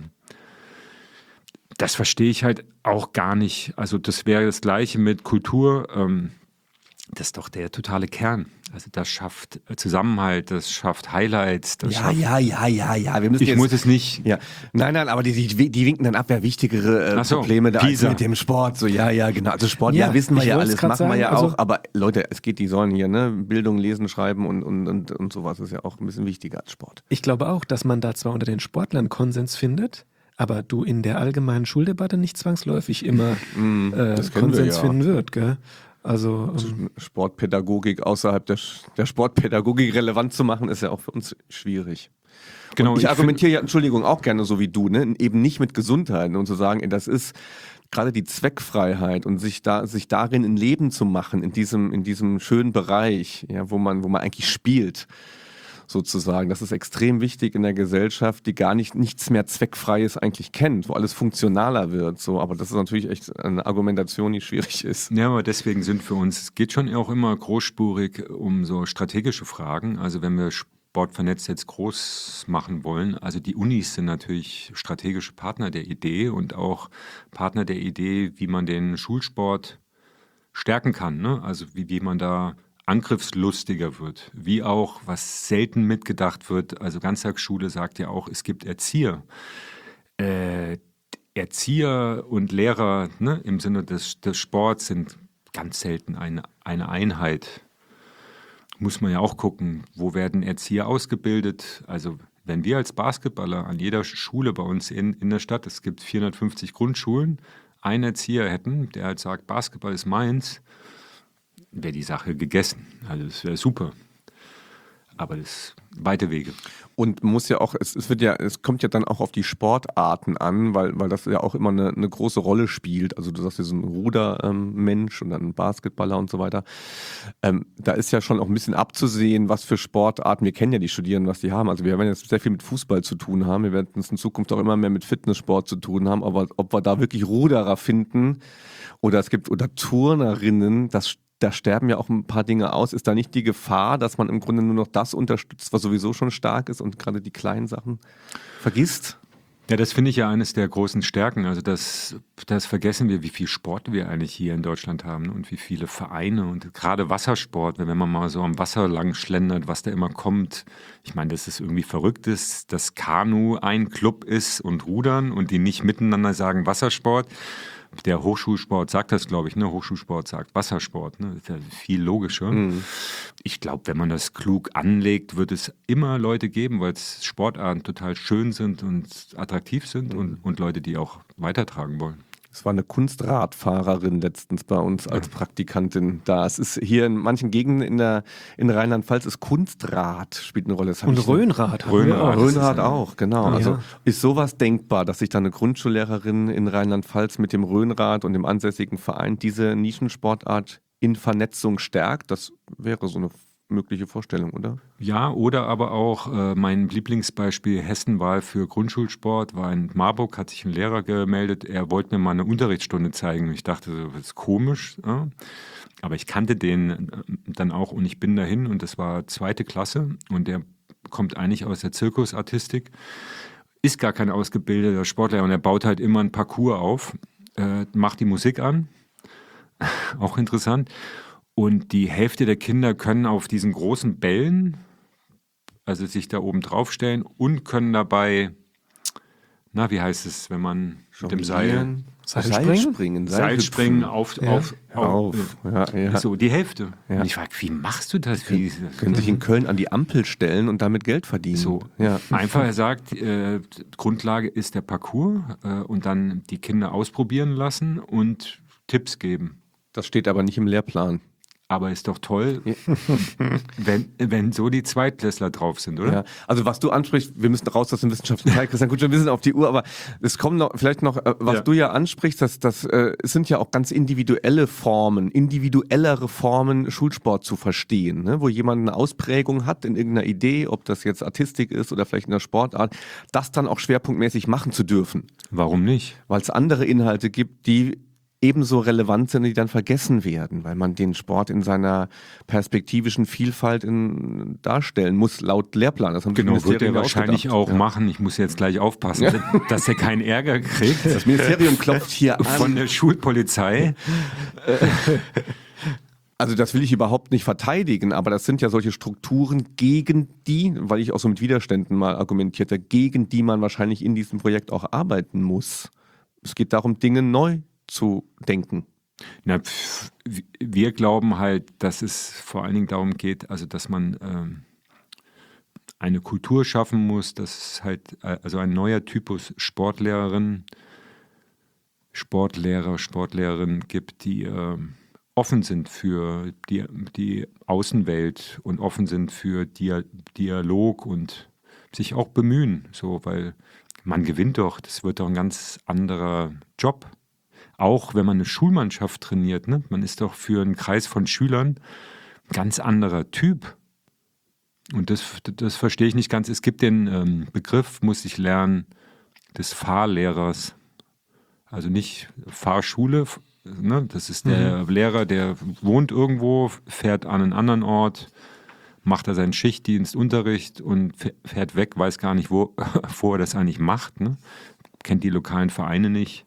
Das verstehe ich halt auch gar nicht. Also das wäre das Gleiche mit Kultur. Ähm, das ist doch der totale Kern. Also das schafft Zusammenhalt, das schafft Highlights. Das ja, schafft ja, ja, ja, ja. Wir müssen ich jetzt, muss es nicht. Ja. Nein, nein, aber die, die, die winken dann ab, wer wichtigere äh, so, Probleme da als Pisa. mit dem Sport. So, ja, ja, genau. Also Sport, ja, Ja, wissen wir ich ja wollt's alles, grad machen sagen, wir ja also- auch. Aber Leute, es geht, die sollen hier, ne? Bildung, Lesen, Schreiben und, und, und, und sowas ist ja auch ein bisschen wichtiger als Sport. Ich glaube auch, dass man da zwar unter den Sportlern Konsens findet, aber du in der allgemeinen Schuldebatte nicht zwangsläufig immer äh, das kennen wir Konsens ja. finden wird. Gell? Also ähm, Sportpädagogik außerhalb der, der Sportpädagogik relevant zu machen, ist ja auch für uns schwierig. Genau, Und ich ich argumentiere ja, Entschuldigung, auch gerne so wie du, ne? Eben nicht mit Gesundheit und zu sagen, ey, das ist gerade die Zweckfreiheit und sich da, sich darin ein Leben zu machen, in diesem, in diesem schönen Bereich, ja, wo man, wo man eigentlich spielt, sozusagen. Das ist extrem wichtig in der Gesellschaft, die gar nicht nichts mehr Zweckfreies eigentlich kennt, wo alles funktionaler wird. So, aber das ist natürlich echt eine Argumentation, die schwierig ist. Ja, aber deswegen sind für uns, es geht schon auch immer großspurig um so strategische Fragen. Also wenn wir Sportvernetzt jetzt groß machen wollen, also die Unis sind natürlich strategische Partner der Idee und auch Partner der Idee, wie man den Schulsport stärken kann. Ne? Also wie, wie man da angriffslustiger wird, wie auch, was selten mitgedacht wird, also Ganztagsschule sagt ja auch, es gibt Erzieher. Äh, Erzieher und Lehrer, ne, im Sinne des, des Sports sind ganz selten eine, eine Einheit. Muss man ja auch gucken, wo werden Erzieher ausgebildet. Also wenn wir als Basketballer an jeder Schule bei uns in, in der Stadt, es gibt vierhundertfünfzig Grundschulen, einen Erzieher hätten, der halt sagt, Basketball ist meins, wäre die Sache gegessen. Also das wäre super. Aber das weite Wege. Und muss ja auch, es, es wird ja, es kommt ja dann auch auf die Sportarten an, weil, weil das ja auch immer eine, eine große Rolle spielt. Also du sagst ja so ein Rudermensch ähm, und dann ein Basketballer und so weiter. Ähm, da ist ja schon auch ein bisschen abzusehen, was für Sportarten, wir kennen ja die Studierenden, was die haben. Also wir werden jetzt sehr viel mit Fußball zu tun haben. Wir werden es in Zukunft auch immer mehr mit Fitnesssport zu tun haben. Aber ob wir da wirklich Ruderer finden oder es gibt oder Turnerinnen, das da sterben ja auch ein paar Dinge aus. Ist da nicht die Gefahr, dass man im Grunde nur noch das unterstützt, was sowieso schon stark ist und gerade die kleinen Sachen vergisst? Ja, das finde ich ja eines der großen Stärken. Also das, das vergessen wir, wie viel Sport wir eigentlich hier in Deutschland haben und wie viele Vereine und gerade Wassersport, wenn man mal so am Wasser lang schlendert, was da immer kommt. Ich meine, das ist irgendwie verrückt ist, dass Kanu ein Club ist und Rudern und die nicht miteinander sagen Wassersport. Der Hochschulsport sagt das, glaube ich, ne? Hochschulsport sagt Wassersport, ne? Das ist ja viel logischer. Mhm. Ich glaube, wenn man das klug anlegt, wird es immer Leute geben, weil es Sportarten total schön sind und attraktiv sind mhm. und, und Leute, die auch weitertragen wollen. Es war eine Kunstradfahrerin letztens bei uns als Praktikantin da. Es ist hier in manchen Gegenden in der in Rheinland-Pfalz ist Kunstrad spielt eine Rolle. Das und Rhönrad. Rhönrad, Rhönrad auch, genau. Ja. Also ist sowas denkbar, dass sich da eine Grundschullehrerin in Rheinland-Pfalz mit dem Rhönrad und dem ansässigen Verein diese Nischensportart in Vernetzung stärkt? Das wäre so eine mögliche Vorstellung, oder? Ja, oder aber auch äh, mein Lieblingsbeispiel Hessenwahl für Grundschulsport war in Marburg, hat sich ein Lehrer gemeldet, er wollte mir mal eine Unterrichtsstunde zeigen. Ich dachte, das ist komisch, ja? Aber ich kannte den dann auch und ich bin dahin und das war zweite Klasse und der kommt eigentlich aus der Zirkusartistik, ist gar kein ausgebildeter Sportler und er baut halt immer ein Parcours auf, äh, macht die Musik an, auch interessant. Und die Hälfte der Kinder können auf diesen großen Bällen, also sich da oben drauf stellen und können dabei na, wie heißt es, wenn man mit dem Seil... Seilspringen? Seilspringen, Seilspringen auf, Ja. auf, auf, auf. Ja, ja. so die Hälfte. Ja. Und ich frage, wie machst du das? Wie, Können sich in Köln an die Ampel stellen und damit Geld verdienen. so. Ja. Einfach, er sagt, äh, Grundlage ist der Parcours äh, und dann die Kinder ausprobieren lassen und Tipps geben. Das steht aber nicht im Lehrplan. Aber ist doch toll, wenn, wenn so die Zweitklässler drauf sind, oder? Ja, also was du ansprichst, wir müssen raus aus dem wissenschaftlichen Teil, Christian, gut, wir sind auf die Uhr, aber es kommt noch, vielleicht noch, äh, was Ja. du ja ansprichst, das, das äh, es sind ja auch ganz individuelle Formen, individuellere Formen, Schulsport zu verstehen, ne? Wo jemand eine Ausprägung hat in irgendeiner Idee, ob das jetzt Artistik ist oder vielleicht in der Sportart, das dann auch schwerpunktmäßig machen zu dürfen, Warum nicht? weil es andere Inhalte gibt, die ebenso relevant sind, die dann vergessen werden, weil man den Sport in seiner perspektivischen Vielfalt in, darstellen muss, laut Lehrplan. Das haben die Genau, wird Ministerien er ja wahrscheinlich ausgedacht. auch Ja. machen. Ich muss jetzt gleich aufpassen, dass er keinen Ärger kriegt Das Ministerium klopft hier von an. der Schulpolizei. Also das will ich überhaupt nicht verteidigen, aber das sind ja solche Strukturen, gegen die, weil ich auch so mit Widerständen mal argumentierte, gegen die man wahrscheinlich in diesem Projekt auch arbeiten muss. Es geht darum, Dinge neu zu denken. Na, pf, wir glauben halt, dass es vor allen Dingen darum geht, also dass man ähm, eine Kultur schaffen muss, dass es halt äh, also ein neuer Typus Sportlehrerin, Sportlehrer, Sportlehrerin gibt, die äh, offen sind für die, die Außenwelt und offen sind für Dia- Dialog und sich auch bemühen, so, weil man gewinnt doch, das wird doch ein ganz anderer Job. Auch wenn man eine Schulmannschaft trainiert, ne? Man ist doch für einen Kreis von Schülern ein ganz anderer Typ. Und das, das verstehe ich nicht ganz. Es gibt den ähm, Begriff, muss ich lernen, des Fahrlehrers. Also nicht Fahrschule, f- ne? Das ist der Lehrer, der wohnt irgendwo, fährt an einen anderen Ort, macht da seinen Schichtdienst, Unterricht und f- fährt weg, weiß gar nicht, wo, wo er das eigentlich macht. Ne? Kennt die lokalen Vereine nicht.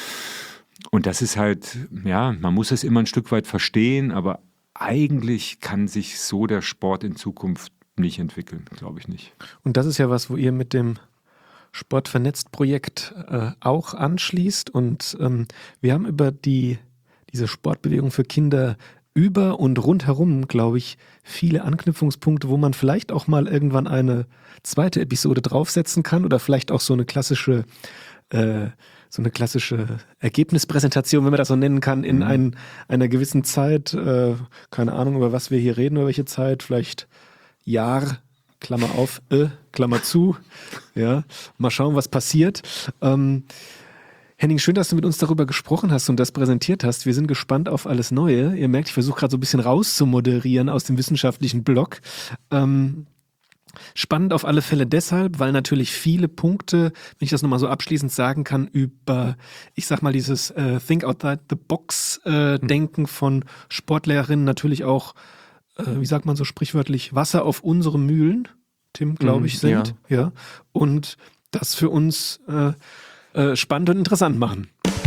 Und das ist halt, ja, man muss es immer ein Stück weit verstehen, aber eigentlich kann sich so der Sport in Zukunft nicht entwickeln, glaube ich nicht. Und das ist ja was, wo ihr mit dem Sportvernetzt-Projekt äh, auch anschließt. Und ähm, wir haben über die, diese Sportbewegung für Kinder über und rundherum, glaube ich, viele Anknüpfungspunkte, wo man vielleicht auch mal irgendwann eine zweite Episode draufsetzen kann oder vielleicht auch so eine klassische äh, so eine klassische Ergebnispräsentation, wenn man das so nennen kann, in ein, einer gewissen Zeit, äh, keine Ahnung, über was wir hier reden, über welche Zeit, vielleicht Jahr, Klammer auf, äh, Klammer zu, ja, mal schauen, was passiert. Ähm, Henning, schön, dass du mit uns darüber gesprochen hast und das präsentiert hast. Wir sind gespannt auf alles Neue. Ihr merkt, ich versuche gerade so ein bisschen rauszumoderieren aus dem wissenschaftlichen Block. Ähm, Spannend auf alle Fälle deshalb, weil natürlich viele Punkte, wenn ich das nochmal so abschließend sagen kann, über, ich sag mal, dieses äh, Think Outside the Box äh, Denken von Sportlehrerinnen natürlich auch, äh, wie sagt man so sprichwörtlich, Wasser auf unsere Mühlen, Tim, glaube ich, sind. Ja. ja. Und das für uns äh, äh, spannend und interessant machen.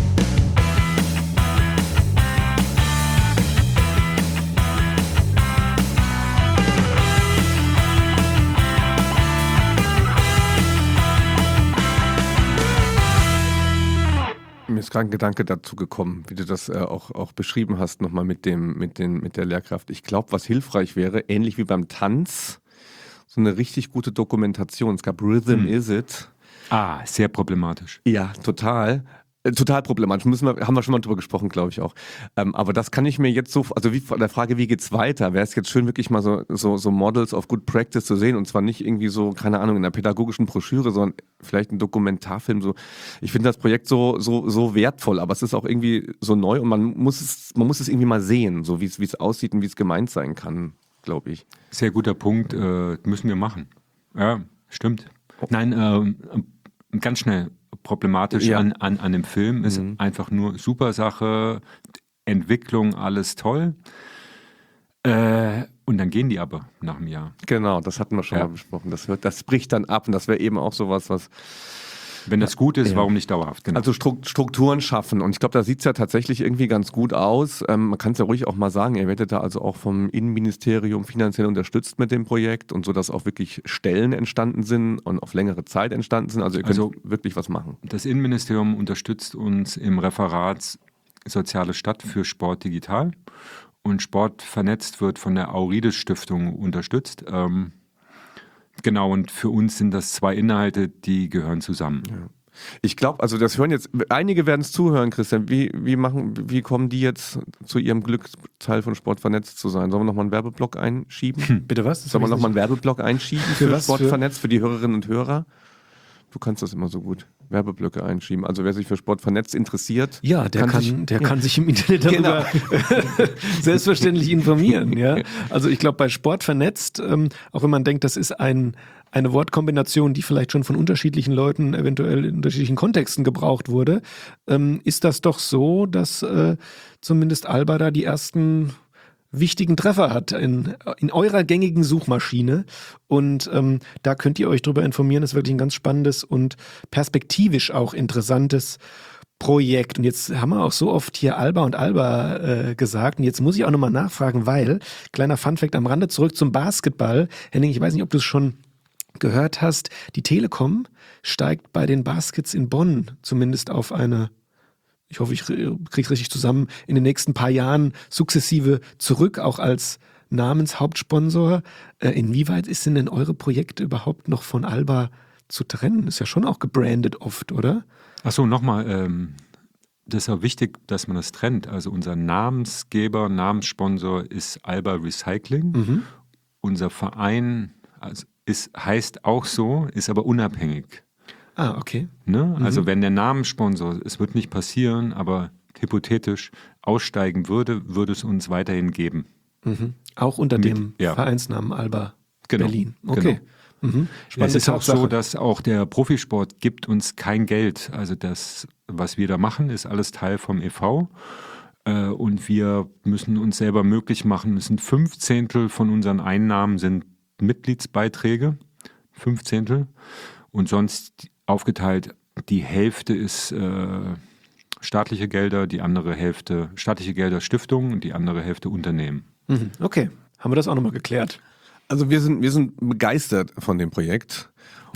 Mir ist gerade ein Gedanke dazu gekommen, wie du das äh, auch, auch beschrieben hast, nochmal mit dem, mit den, mit der Lehrkraft. Ich glaube, was hilfreich wäre, ähnlich wie beim Tanz, so eine richtig gute Dokumentation. Es gab Rhythm Hm. Is It. Ah, sehr problematisch. Ja, total. Äh, Total problematisch. Müssen wir, haben wir schon mal drüber gesprochen, glaube ich auch. Ähm, aber das kann ich mir jetzt so, also wie von der Frage, wie geht's weiter, wäre es jetzt schön, wirklich mal so, so, so Models of Good Practice zu sehen und zwar nicht irgendwie so, keine Ahnung, in einer pädagogischen Broschüre, sondern vielleicht ein Dokumentarfilm. So, ich finde das Projekt so, so, so wertvoll, aber es ist auch irgendwie so neu und man muss es, man muss es irgendwie mal sehen, so wie es, wie es aussieht und wie es gemeint sein kann, glaube ich. Sehr guter Punkt, äh, müssen wir machen. Ja, stimmt. Nein, ähm, ganz schnell. Problematisch Ja. an, an, an dem Film ist Mhm. einfach nur super Sache, Entwicklung, alles toll. Äh, und dann gehen die aber nach einem Jahr. Genau, das hatten wir schon Ja. mal besprochen. Das, wird, das bricht dann ab und das wäre eben auch sowas, was Wenn das gut ist, Ja. warum nicht dauerhaft? Genau. Also Stru- Strukturen schaffen. Und ich glaube, da sieht es ja tatsächlich irgendwie ganz gut aus. Ähm, man kann es ja ruhig auch mal sagen, ihr werdet da also auch vom Innenministerium finanziell unterstützt mit dem Projekt und so, dass auch wirklich Stellen entstanden sind und auf längere Zeit entstanden sind. Also ihr könnt Also- wirklich was machen. Das Innenministerium unterstützt uns im Referat Soziale Stadt für Sport digital. Und Sport vernetzt wird von der Aurides Stiftung unterstützt. Ähm, genau, und für uns sind das zwei Inhalte, die gehören zusammen. Ich glaube, also das hören jetzt, einige werden es zuhören, Christian. Wie, wie, machen, wie kommen die jetzt zu ihrem Glück, Teil von Sport vernetzt zu sein? Sollen wir nochmal einen Werbeblock einschieben? Bitte was? Das Sollen wir hab ich nochmal einen Werbeblock einschieben für, Für was? Sport Für- vernetzt, für die Hörerinnen und Hörer? Du kannst das immer so gut. Werbeblöcke einschieben. Also wer sich für Sport vernetzt interessiert. Ja, der kann, sich- der kann sich im Internet darüber selbstverständlich informieren. Ja? Also ich glaube, bei Sport vernetzt, ähm, auch wenn man denkt, das ist ein, eine Wortkombination, die vielleicht schon von unterschiedlichen Leuten eventuell in unterschiedlichen Kontexten gebraucht wurde, ähm, ist das doch so, dass äh, zumindest Alba da die ersten wichtigen Treffer hat in, in eurer gängigen Suchmaschine. Und ähm, da könnt ihr euch drüber informieren. Das ist wirklich ein ganz spannendes und perspektivisch auch interessantes Projekt. Und jetzt haben wir auch so oft hier Alba und Alba äh, gesagt. Und jetzt muss ich auch nochmal nachfragen, weil, kleiner Funfact am Rande, zurück zum Basketball. Henning, ich weiß nicht, ob du es schon gehört hast, die Telekom steigt bei den Baskets in Bonn zumindest auf eine, ich hoffe, ich krieg's richtig zusammen, in den nächsten paar Jahren sukzessive zurück, auch als Namenshauptsponsor. Äh, inwieweit ist denn, denn eure Projekte überhaupt noch von Alba zu trennen? Ist ja schon auch gebrandet oft, oder? Achso, nochmal, ähm, das ist auch wichtig, dass man das trennt. Also unser Namensgeber, Namenssponsor ist Alba Recycling. Mhm. Unser Verein also ist, heißt auch so, ist aber unabhängig. Ah, okay. Ne? Also Mhm. wenn der Namenssponsor, es wird nicht passieren, aber hypothetisch aussteigen würde, würde es uns weiterhin geben. Mhm. Auch unter Mit- dem ja. Vereinsnamen Alba Genau, Berlin. Okay. Mhm. Es Spannende ist auch Tatsache. so, dass auch der Profisport gibt uns kein Geld. Also das, was wir da machen, ist alles Teil vom e V. Äh, Und wir müssen uns selber möglich machen. Es sind fünf Zehntel von unseren Einnahmen sind Mitgliedsbeiträge. Fünf Zehntel. Und sonst aufgeteilt, die Hälfte ist äh, staatliche Gelder, die andere Hälfte staatliche Gelder Stiftungen und die andere Hälfte Unternehmen. Mhm. Okay, haben wir das auch nochmal geklärt. Also wir sind, wir sind begeistert von dem Projekt.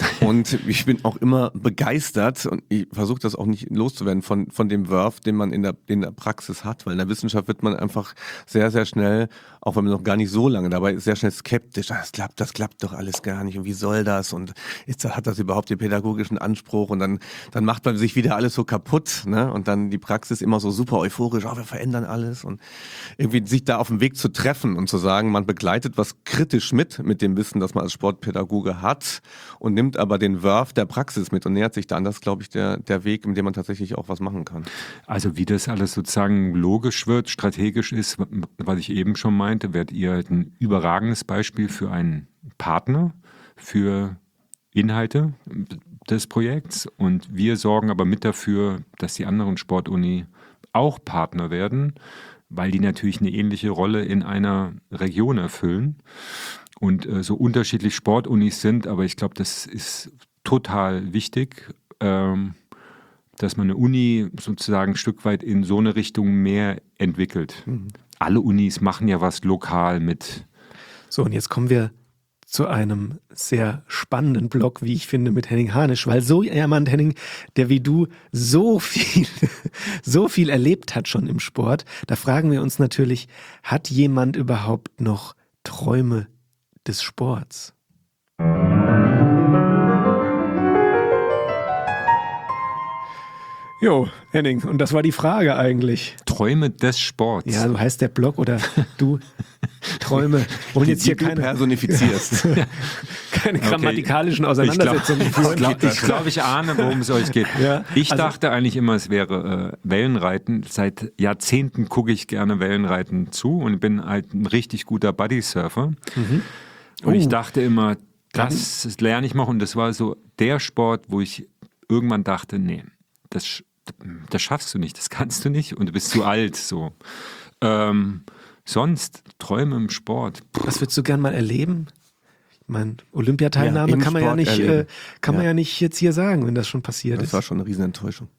Und ich bin auch immer begeistert und ich versuche das auch nicht loszuwerden von, von dem Wurf, den man in der, in der Praxis hat, weil in der Wissenschaft wird man einfach sehr, sehr schnell, auch wenn man noch gar nicht so lange dabei ist, sehr schnell skeptisch. Das klappt, das klappt doch alles gar nicht und wie soll das und ist, hat das überhaupt den pädagogischen Anspruch und dann, dann macht man sich wieder alles so kaputt, ne? Und dann die Praxis immer so super euphorisch, oh, wir verändern alles und irgendwie sich da auf dem Weg zu treffen und zu sagen, man begleitet was kritisch mit, mit dem Wissen, das man als Sportpädagoge hat und nimmt aber den Wurf der Praxis mit und nähert sich dann, das ist, glaube ich, der, der Weg, mit dem man tatsächlich auch was machen kann. Also wie das alles sozusagen logisch wird, strategisch ist, was ich eben schon meinte, werdet ihr halt ein überragendes Beispiel für einen Partner, für Inhalte des Projekts und wir sorgen aber mit dafür, dass die anderen Sportuni auch Partner werden, weil die natürlich eine ähnliche Rolle in einer Region erfüllen und äh, so unterschiedlich Sportunis sind, aber ich glaube, das ist total wichtig, ähm, dass man eine Uni sozusagen ein Stück weit in so eine Richtung mehr entwickelt. Mhm. Alle Unis machen ja was lokal mit. So, und jetzt kommen wir zu einem sehr spannenden Blog, wie ich finde, mit Henning Harnisch, weil so jemand, Henning, der wie du so viel, so viel erlebt hat schon im Sport, da fragen wir uns natürlich, hat jemand überhaupt noch Träume des Sports? Jo, Henning, und das war die Frage eigentlich. Träume des Sports. Ja, so heißt der Blog oder du Träume. Und jetzt hier die du keine, personifizierst. keine grammatikalischen Auseinandersetzungen. Ich glaube, ich, glaub, ich, glaub, ich ahne, worum es euch geht. Ja, ich also, dachte eigentlich immer, es wäre äh, Wellenreiten. Seit Jahrzehnten gucke ich gerne Wellenreiten zu und bin halt ein richtig guter Buddy-Surfer. Mhm. Und oh. ich dachte immer, das, das lerne ich mal. Und das war so der Sport, wo ich irgendwann dachte, nee, das, das schaffst du nicht, das kannst du nicht und du bist zu alt. So. Ähm, sonst, Träume im Sport. Was würdest du gern mal erleben? mein Olympiateilnahme Ja, kann man ja Sport nicht, äh, erleben. kann man Ja. ja nicht jetzt hier sagen, wenn das schon passiert Das ist. war schon eine Riesenenttäuschung.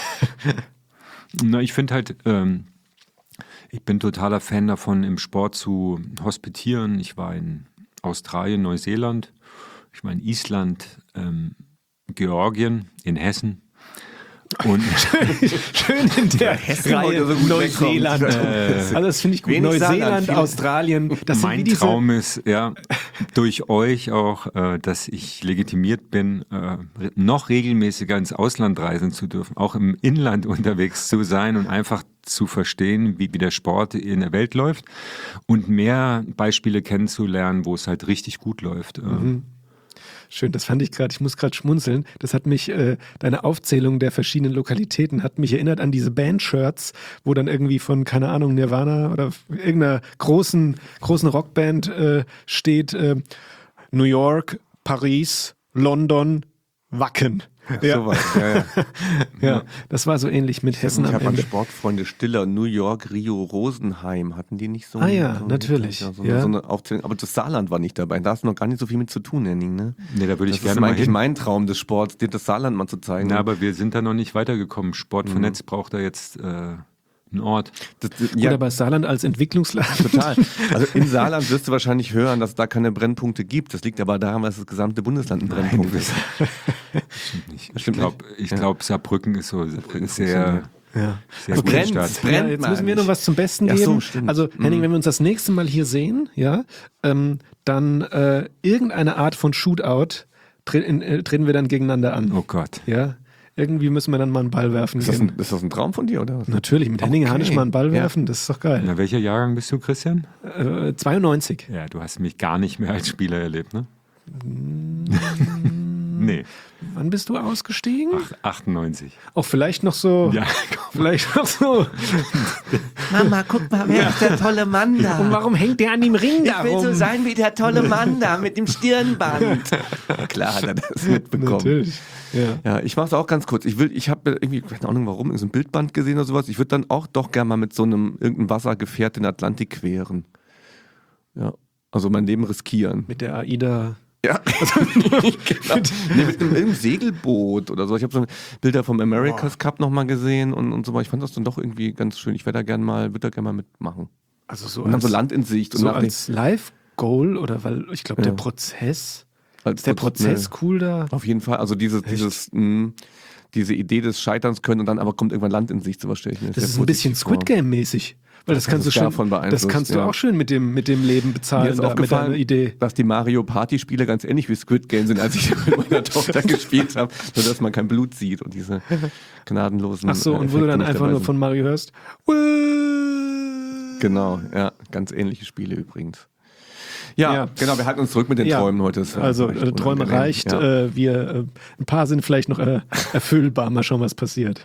Na, ich finde halt, ähm, ich bin totaler Fan davon, im Sport zu hospitieren. Ich war in Australien, Neuseeland, ich war in Island, ähm, Georgien, in Hessen. Und Schön in der Hessen Reihe heute so gut Neuseeland. wegkommt. also das finde ich gut. Wenig Saarland, Neuseeland, viel- Australien. Das sind wie mein diese, Traum ist, ja, durch euch auch, äh, dass ich legitimiert bin, äh, re- noch regelmäßiger ins Ausland reisen zu dürfen, auch im Inland unterwegs zu sein und einfach zu verstehen, wie, wie der Sport in der Welt läuft und mehr Beispiele kennenzulernen, wo es halt richtig gut läuft. Mhm. Schön, das fand ich gerade, ich muss gerade schmunzeln. Das hat mich, äh, deine Aufzählung der verschiedenen Lokalitäten hat mich erinnert an diese Band-Shirts, wo dann irgendwie von, keine Ahnung, Nirvana oder irgendeiner großen, großen Rockband äh, steht äh, New York, Paris, London, Wacken. Ja. Sowas. Ja, ja. Ja, das war so ähnlich mit Hessen Ich am habe an Ende. Sportfreunde Stiller, New York, Rio, Rosenheim. Hatten die nicht so Ah ja, so natürlich, Ja, so, ja. Eine, so eine Aufzählung. Aber das Saarland war nicht dabei. Da hast du noch gar nicht so viel mit zu tun, Henning. Ne? Nee, da würde ich Das gerne ist mal eigentlich hin. mein Traum des Sports, dir das Saarland mal zu zeigen. Na, aber wir sind da noch nicht weitergekommen. Sport vernetzt braucht da jetzt äh, einen Ort. das, das, Gut, ja, aber Saarland als Entwicklungsland. total. Also in Saarland wirst du wahrscheinlich hören, dass es da keine Brennpunkte gibt. Das liegt aber daran, dass das gesamte Bundesland ein Brennpunkt ist. Ich stimmt glaube, ich Ja. glaub, Saarbrücken ist so funktioniert. sehr, Ja. sehr Also gute brennt, Stadt. es brennt. Ja, jetzt müssen wir noch was zum Besten Ja, geben. so, stimmt. Also Henning, wenn wir uns das nächste Mal hier sehen, ja, ähm, dann äh, irgendeine Art von Shootout tre in, äh, treten wir dann gegeneinander an. Oh Gott. Ja, irgendwie müssen wir dann mal einen Ball werfen. Ist das, gehen. ein, ist das ein Traum von dir, oder? Natürlich, mit Henning Okay. Hanisch mal einen Ball Ja. werfen, das ist doch geil. Na, welcher Jahrgang bist du, Christian? Äh, zweiundneunzig. Ja, du hast mich gar nicht mehr als Spieler erlebt, ne? nee, Wann bist du ausgestiegen? ach, achtundneunzig. Auch vielleicht noch so, Ja, vielleicht noch so. Mama, guck mal, wer ist der tolle Mann da? Und warum hängt der an dem Ring da Ich will so rum? sein wie der tolle Mann da mit dem Stirnband. Klar hat er das mitbekommen. Natürlich. Ja. Ja, ich mach's auch ganz kurz. Ich will, ich habe irgendwie, keine Ahnung warum, so ein Bildband gesehen oder sowas. Ich würde dann auch doch gerne mal mit so einem irgendeinem Wassergefährt den Atlantik queren. Ja, also mein Leben riskieren. Mit der AIDA. Ja, genau. Nee, mit einem, irgendeinem Segelboot oder so. Ich habe so Bilder vom America's Cup nochmal gesehen und, und so weiter. Ich fand das dann doch irgendwie ganz schön. Ich werde da gerne mal, würde da gerne mal mitmachen. Also so Und dann als, so Land in Sicht. Und so nach als Live-Goal oder weil ich glaube, der Ja. Prozess, als ist der Prozess cool da? Auf jeden Fall. Also dieses, dieses, mh, diese Idee des Scheiterns können und dann aber kommt irgendwann Land in Sicht, sowas stelle ich mir Das sehr ist ein bisschen positiv vor. Squid Game-mäßig. Weil das, Das kannst du ist schön, davon beeinflusst, das kannst du ja. auch schön mit dem, mit dem Leben Mir bezahlen, ist da, mit aufgefallen, deiner Idee. dass die Mario Party Spiele ganz ähnlich wie Squid Game sind, als ich mit meiner Tochter gespielt habe, nur dass man kein Blut sieht und diese gnadenlosen Ach so, äh, und wo du Effekte dann nicht einfach dabei nur sind. von Mario hörst. Genau, ja, ganz ähnliche Spiele übrigens. Ja, Ja. genau, wir halten uns zurück mit den Ja. Träumen heute. Das ist ja Also echt äh, Träume unangenehm. reicht. Ja. Äh, wir, äh, ein paar sind vielleicht noch äh, erfüllbar. Mal schauen, was passiert.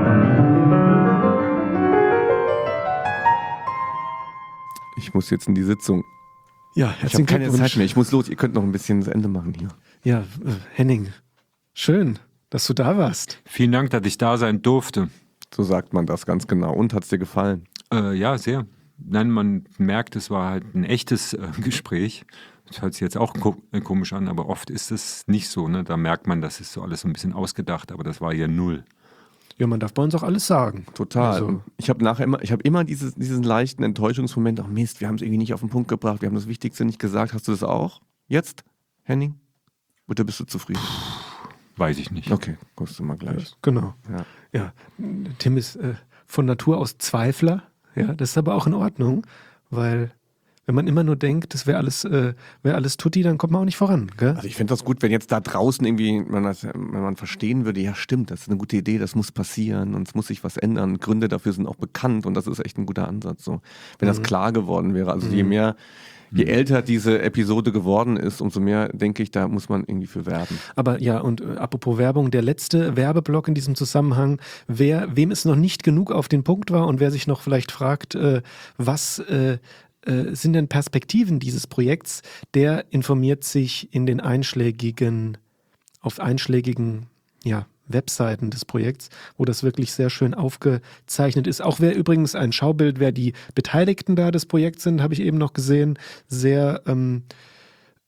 Ich muss jetzt in die Sitzung. Ja, Ich habe herzlichen keine Glückwunsch. Zeit mehr. Ich muss los. Ihr könnt noch ein bisschen das Ende machen hier. Ja, äh, Henning, schön, dass du da warst. Vielen Dank, dass ich da sein durfte. So sagt man das ganz genau. Und hat's dir gefallen? Äh, ja, sehr. Nein, man merkt, es war halt ein echtes äh, Gespräch. Das hört sich jetzt auch ko äh, komisch an, aber oft ist es nicht so. Ne? Da merkt man, das ist so alles so ein bisschen ausgedacht, aber das war ja null. Ja, man darf bei uns auch alles sagen. Total. Also- Und ich habe nachher immer, ich habe immer dieses, diesen leichten Enttäuschungsmoment. Ach Mist, wir haben es irgendwie nicht auf den Punkt gebracht. Wir haben das Wichtigste nicht gesagt. Hast du das auch? Jetzt, Henning? Oder bist du zufrieden? Weiß ich nicht. Okay, guckst du mal gleich. Genau. Ja. Ja, Tim ist äh, von Natur aus Zweifler. Ja, das ist aber auch in Ordnung, weil wenn man immer nur denkt, das wäre alles, äh, wäre alles tutti, dann kommt man auch nicht voran. Gell? Also ich fände das gut, wenn jetzt da draußen irgendwie, man das, wenn man verstehen würde, ja stimmt, das ist eine gute Idee, das muss passieren und es muss sich was ändern. Gründe dafür sind auch bekannt und das ist echt ein guter Ansatz. So, wenn das klar geworden wäre. Also je mehr, je älter diese Episode geworden ist, umso mehr denke ich, da muss man irgendwie für werben. Aber ja, und äh, apropos Werbung, der letzte Werbeblock in diesem Zusammenhang, wer, wem es noch nicht genug auf den Punkt war und wer sich noch vielleicht fragt, äh, was äh, äh, sind denn Perspektiven dieses Projekts, der informiert sich in den einschlägigen, auf einschlägigen, ja, Webseiten des Projekts, wo das wirklich sehr schön aufgezeichnet ist. Auch wer übrigens ein Schaubild, wer die Beteiligten da des Projekts sind, habe ich eben noch gesehen, sehr ähm,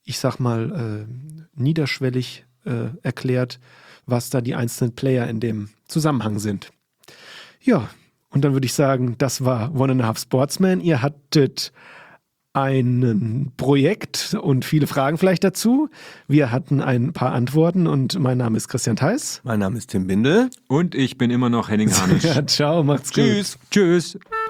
ich sag mal, äh, niederschwellig äh, erklärt, was da die einzelnen Player in dem Zusammenhang sind. Ja, und dann würde ich sagen, das war One and a Half Sportsman. Ihr hattet ein Projekt und viele Fragen vielleicht dazu. Wir hatten ein paar Antworten und mein Name ist Christian Theis. Mein Name ist Tim Bindel. Und ich bin immer noch Henning Harnisch. Ja, ciao, macht's gut. Tschüss. Tschüss.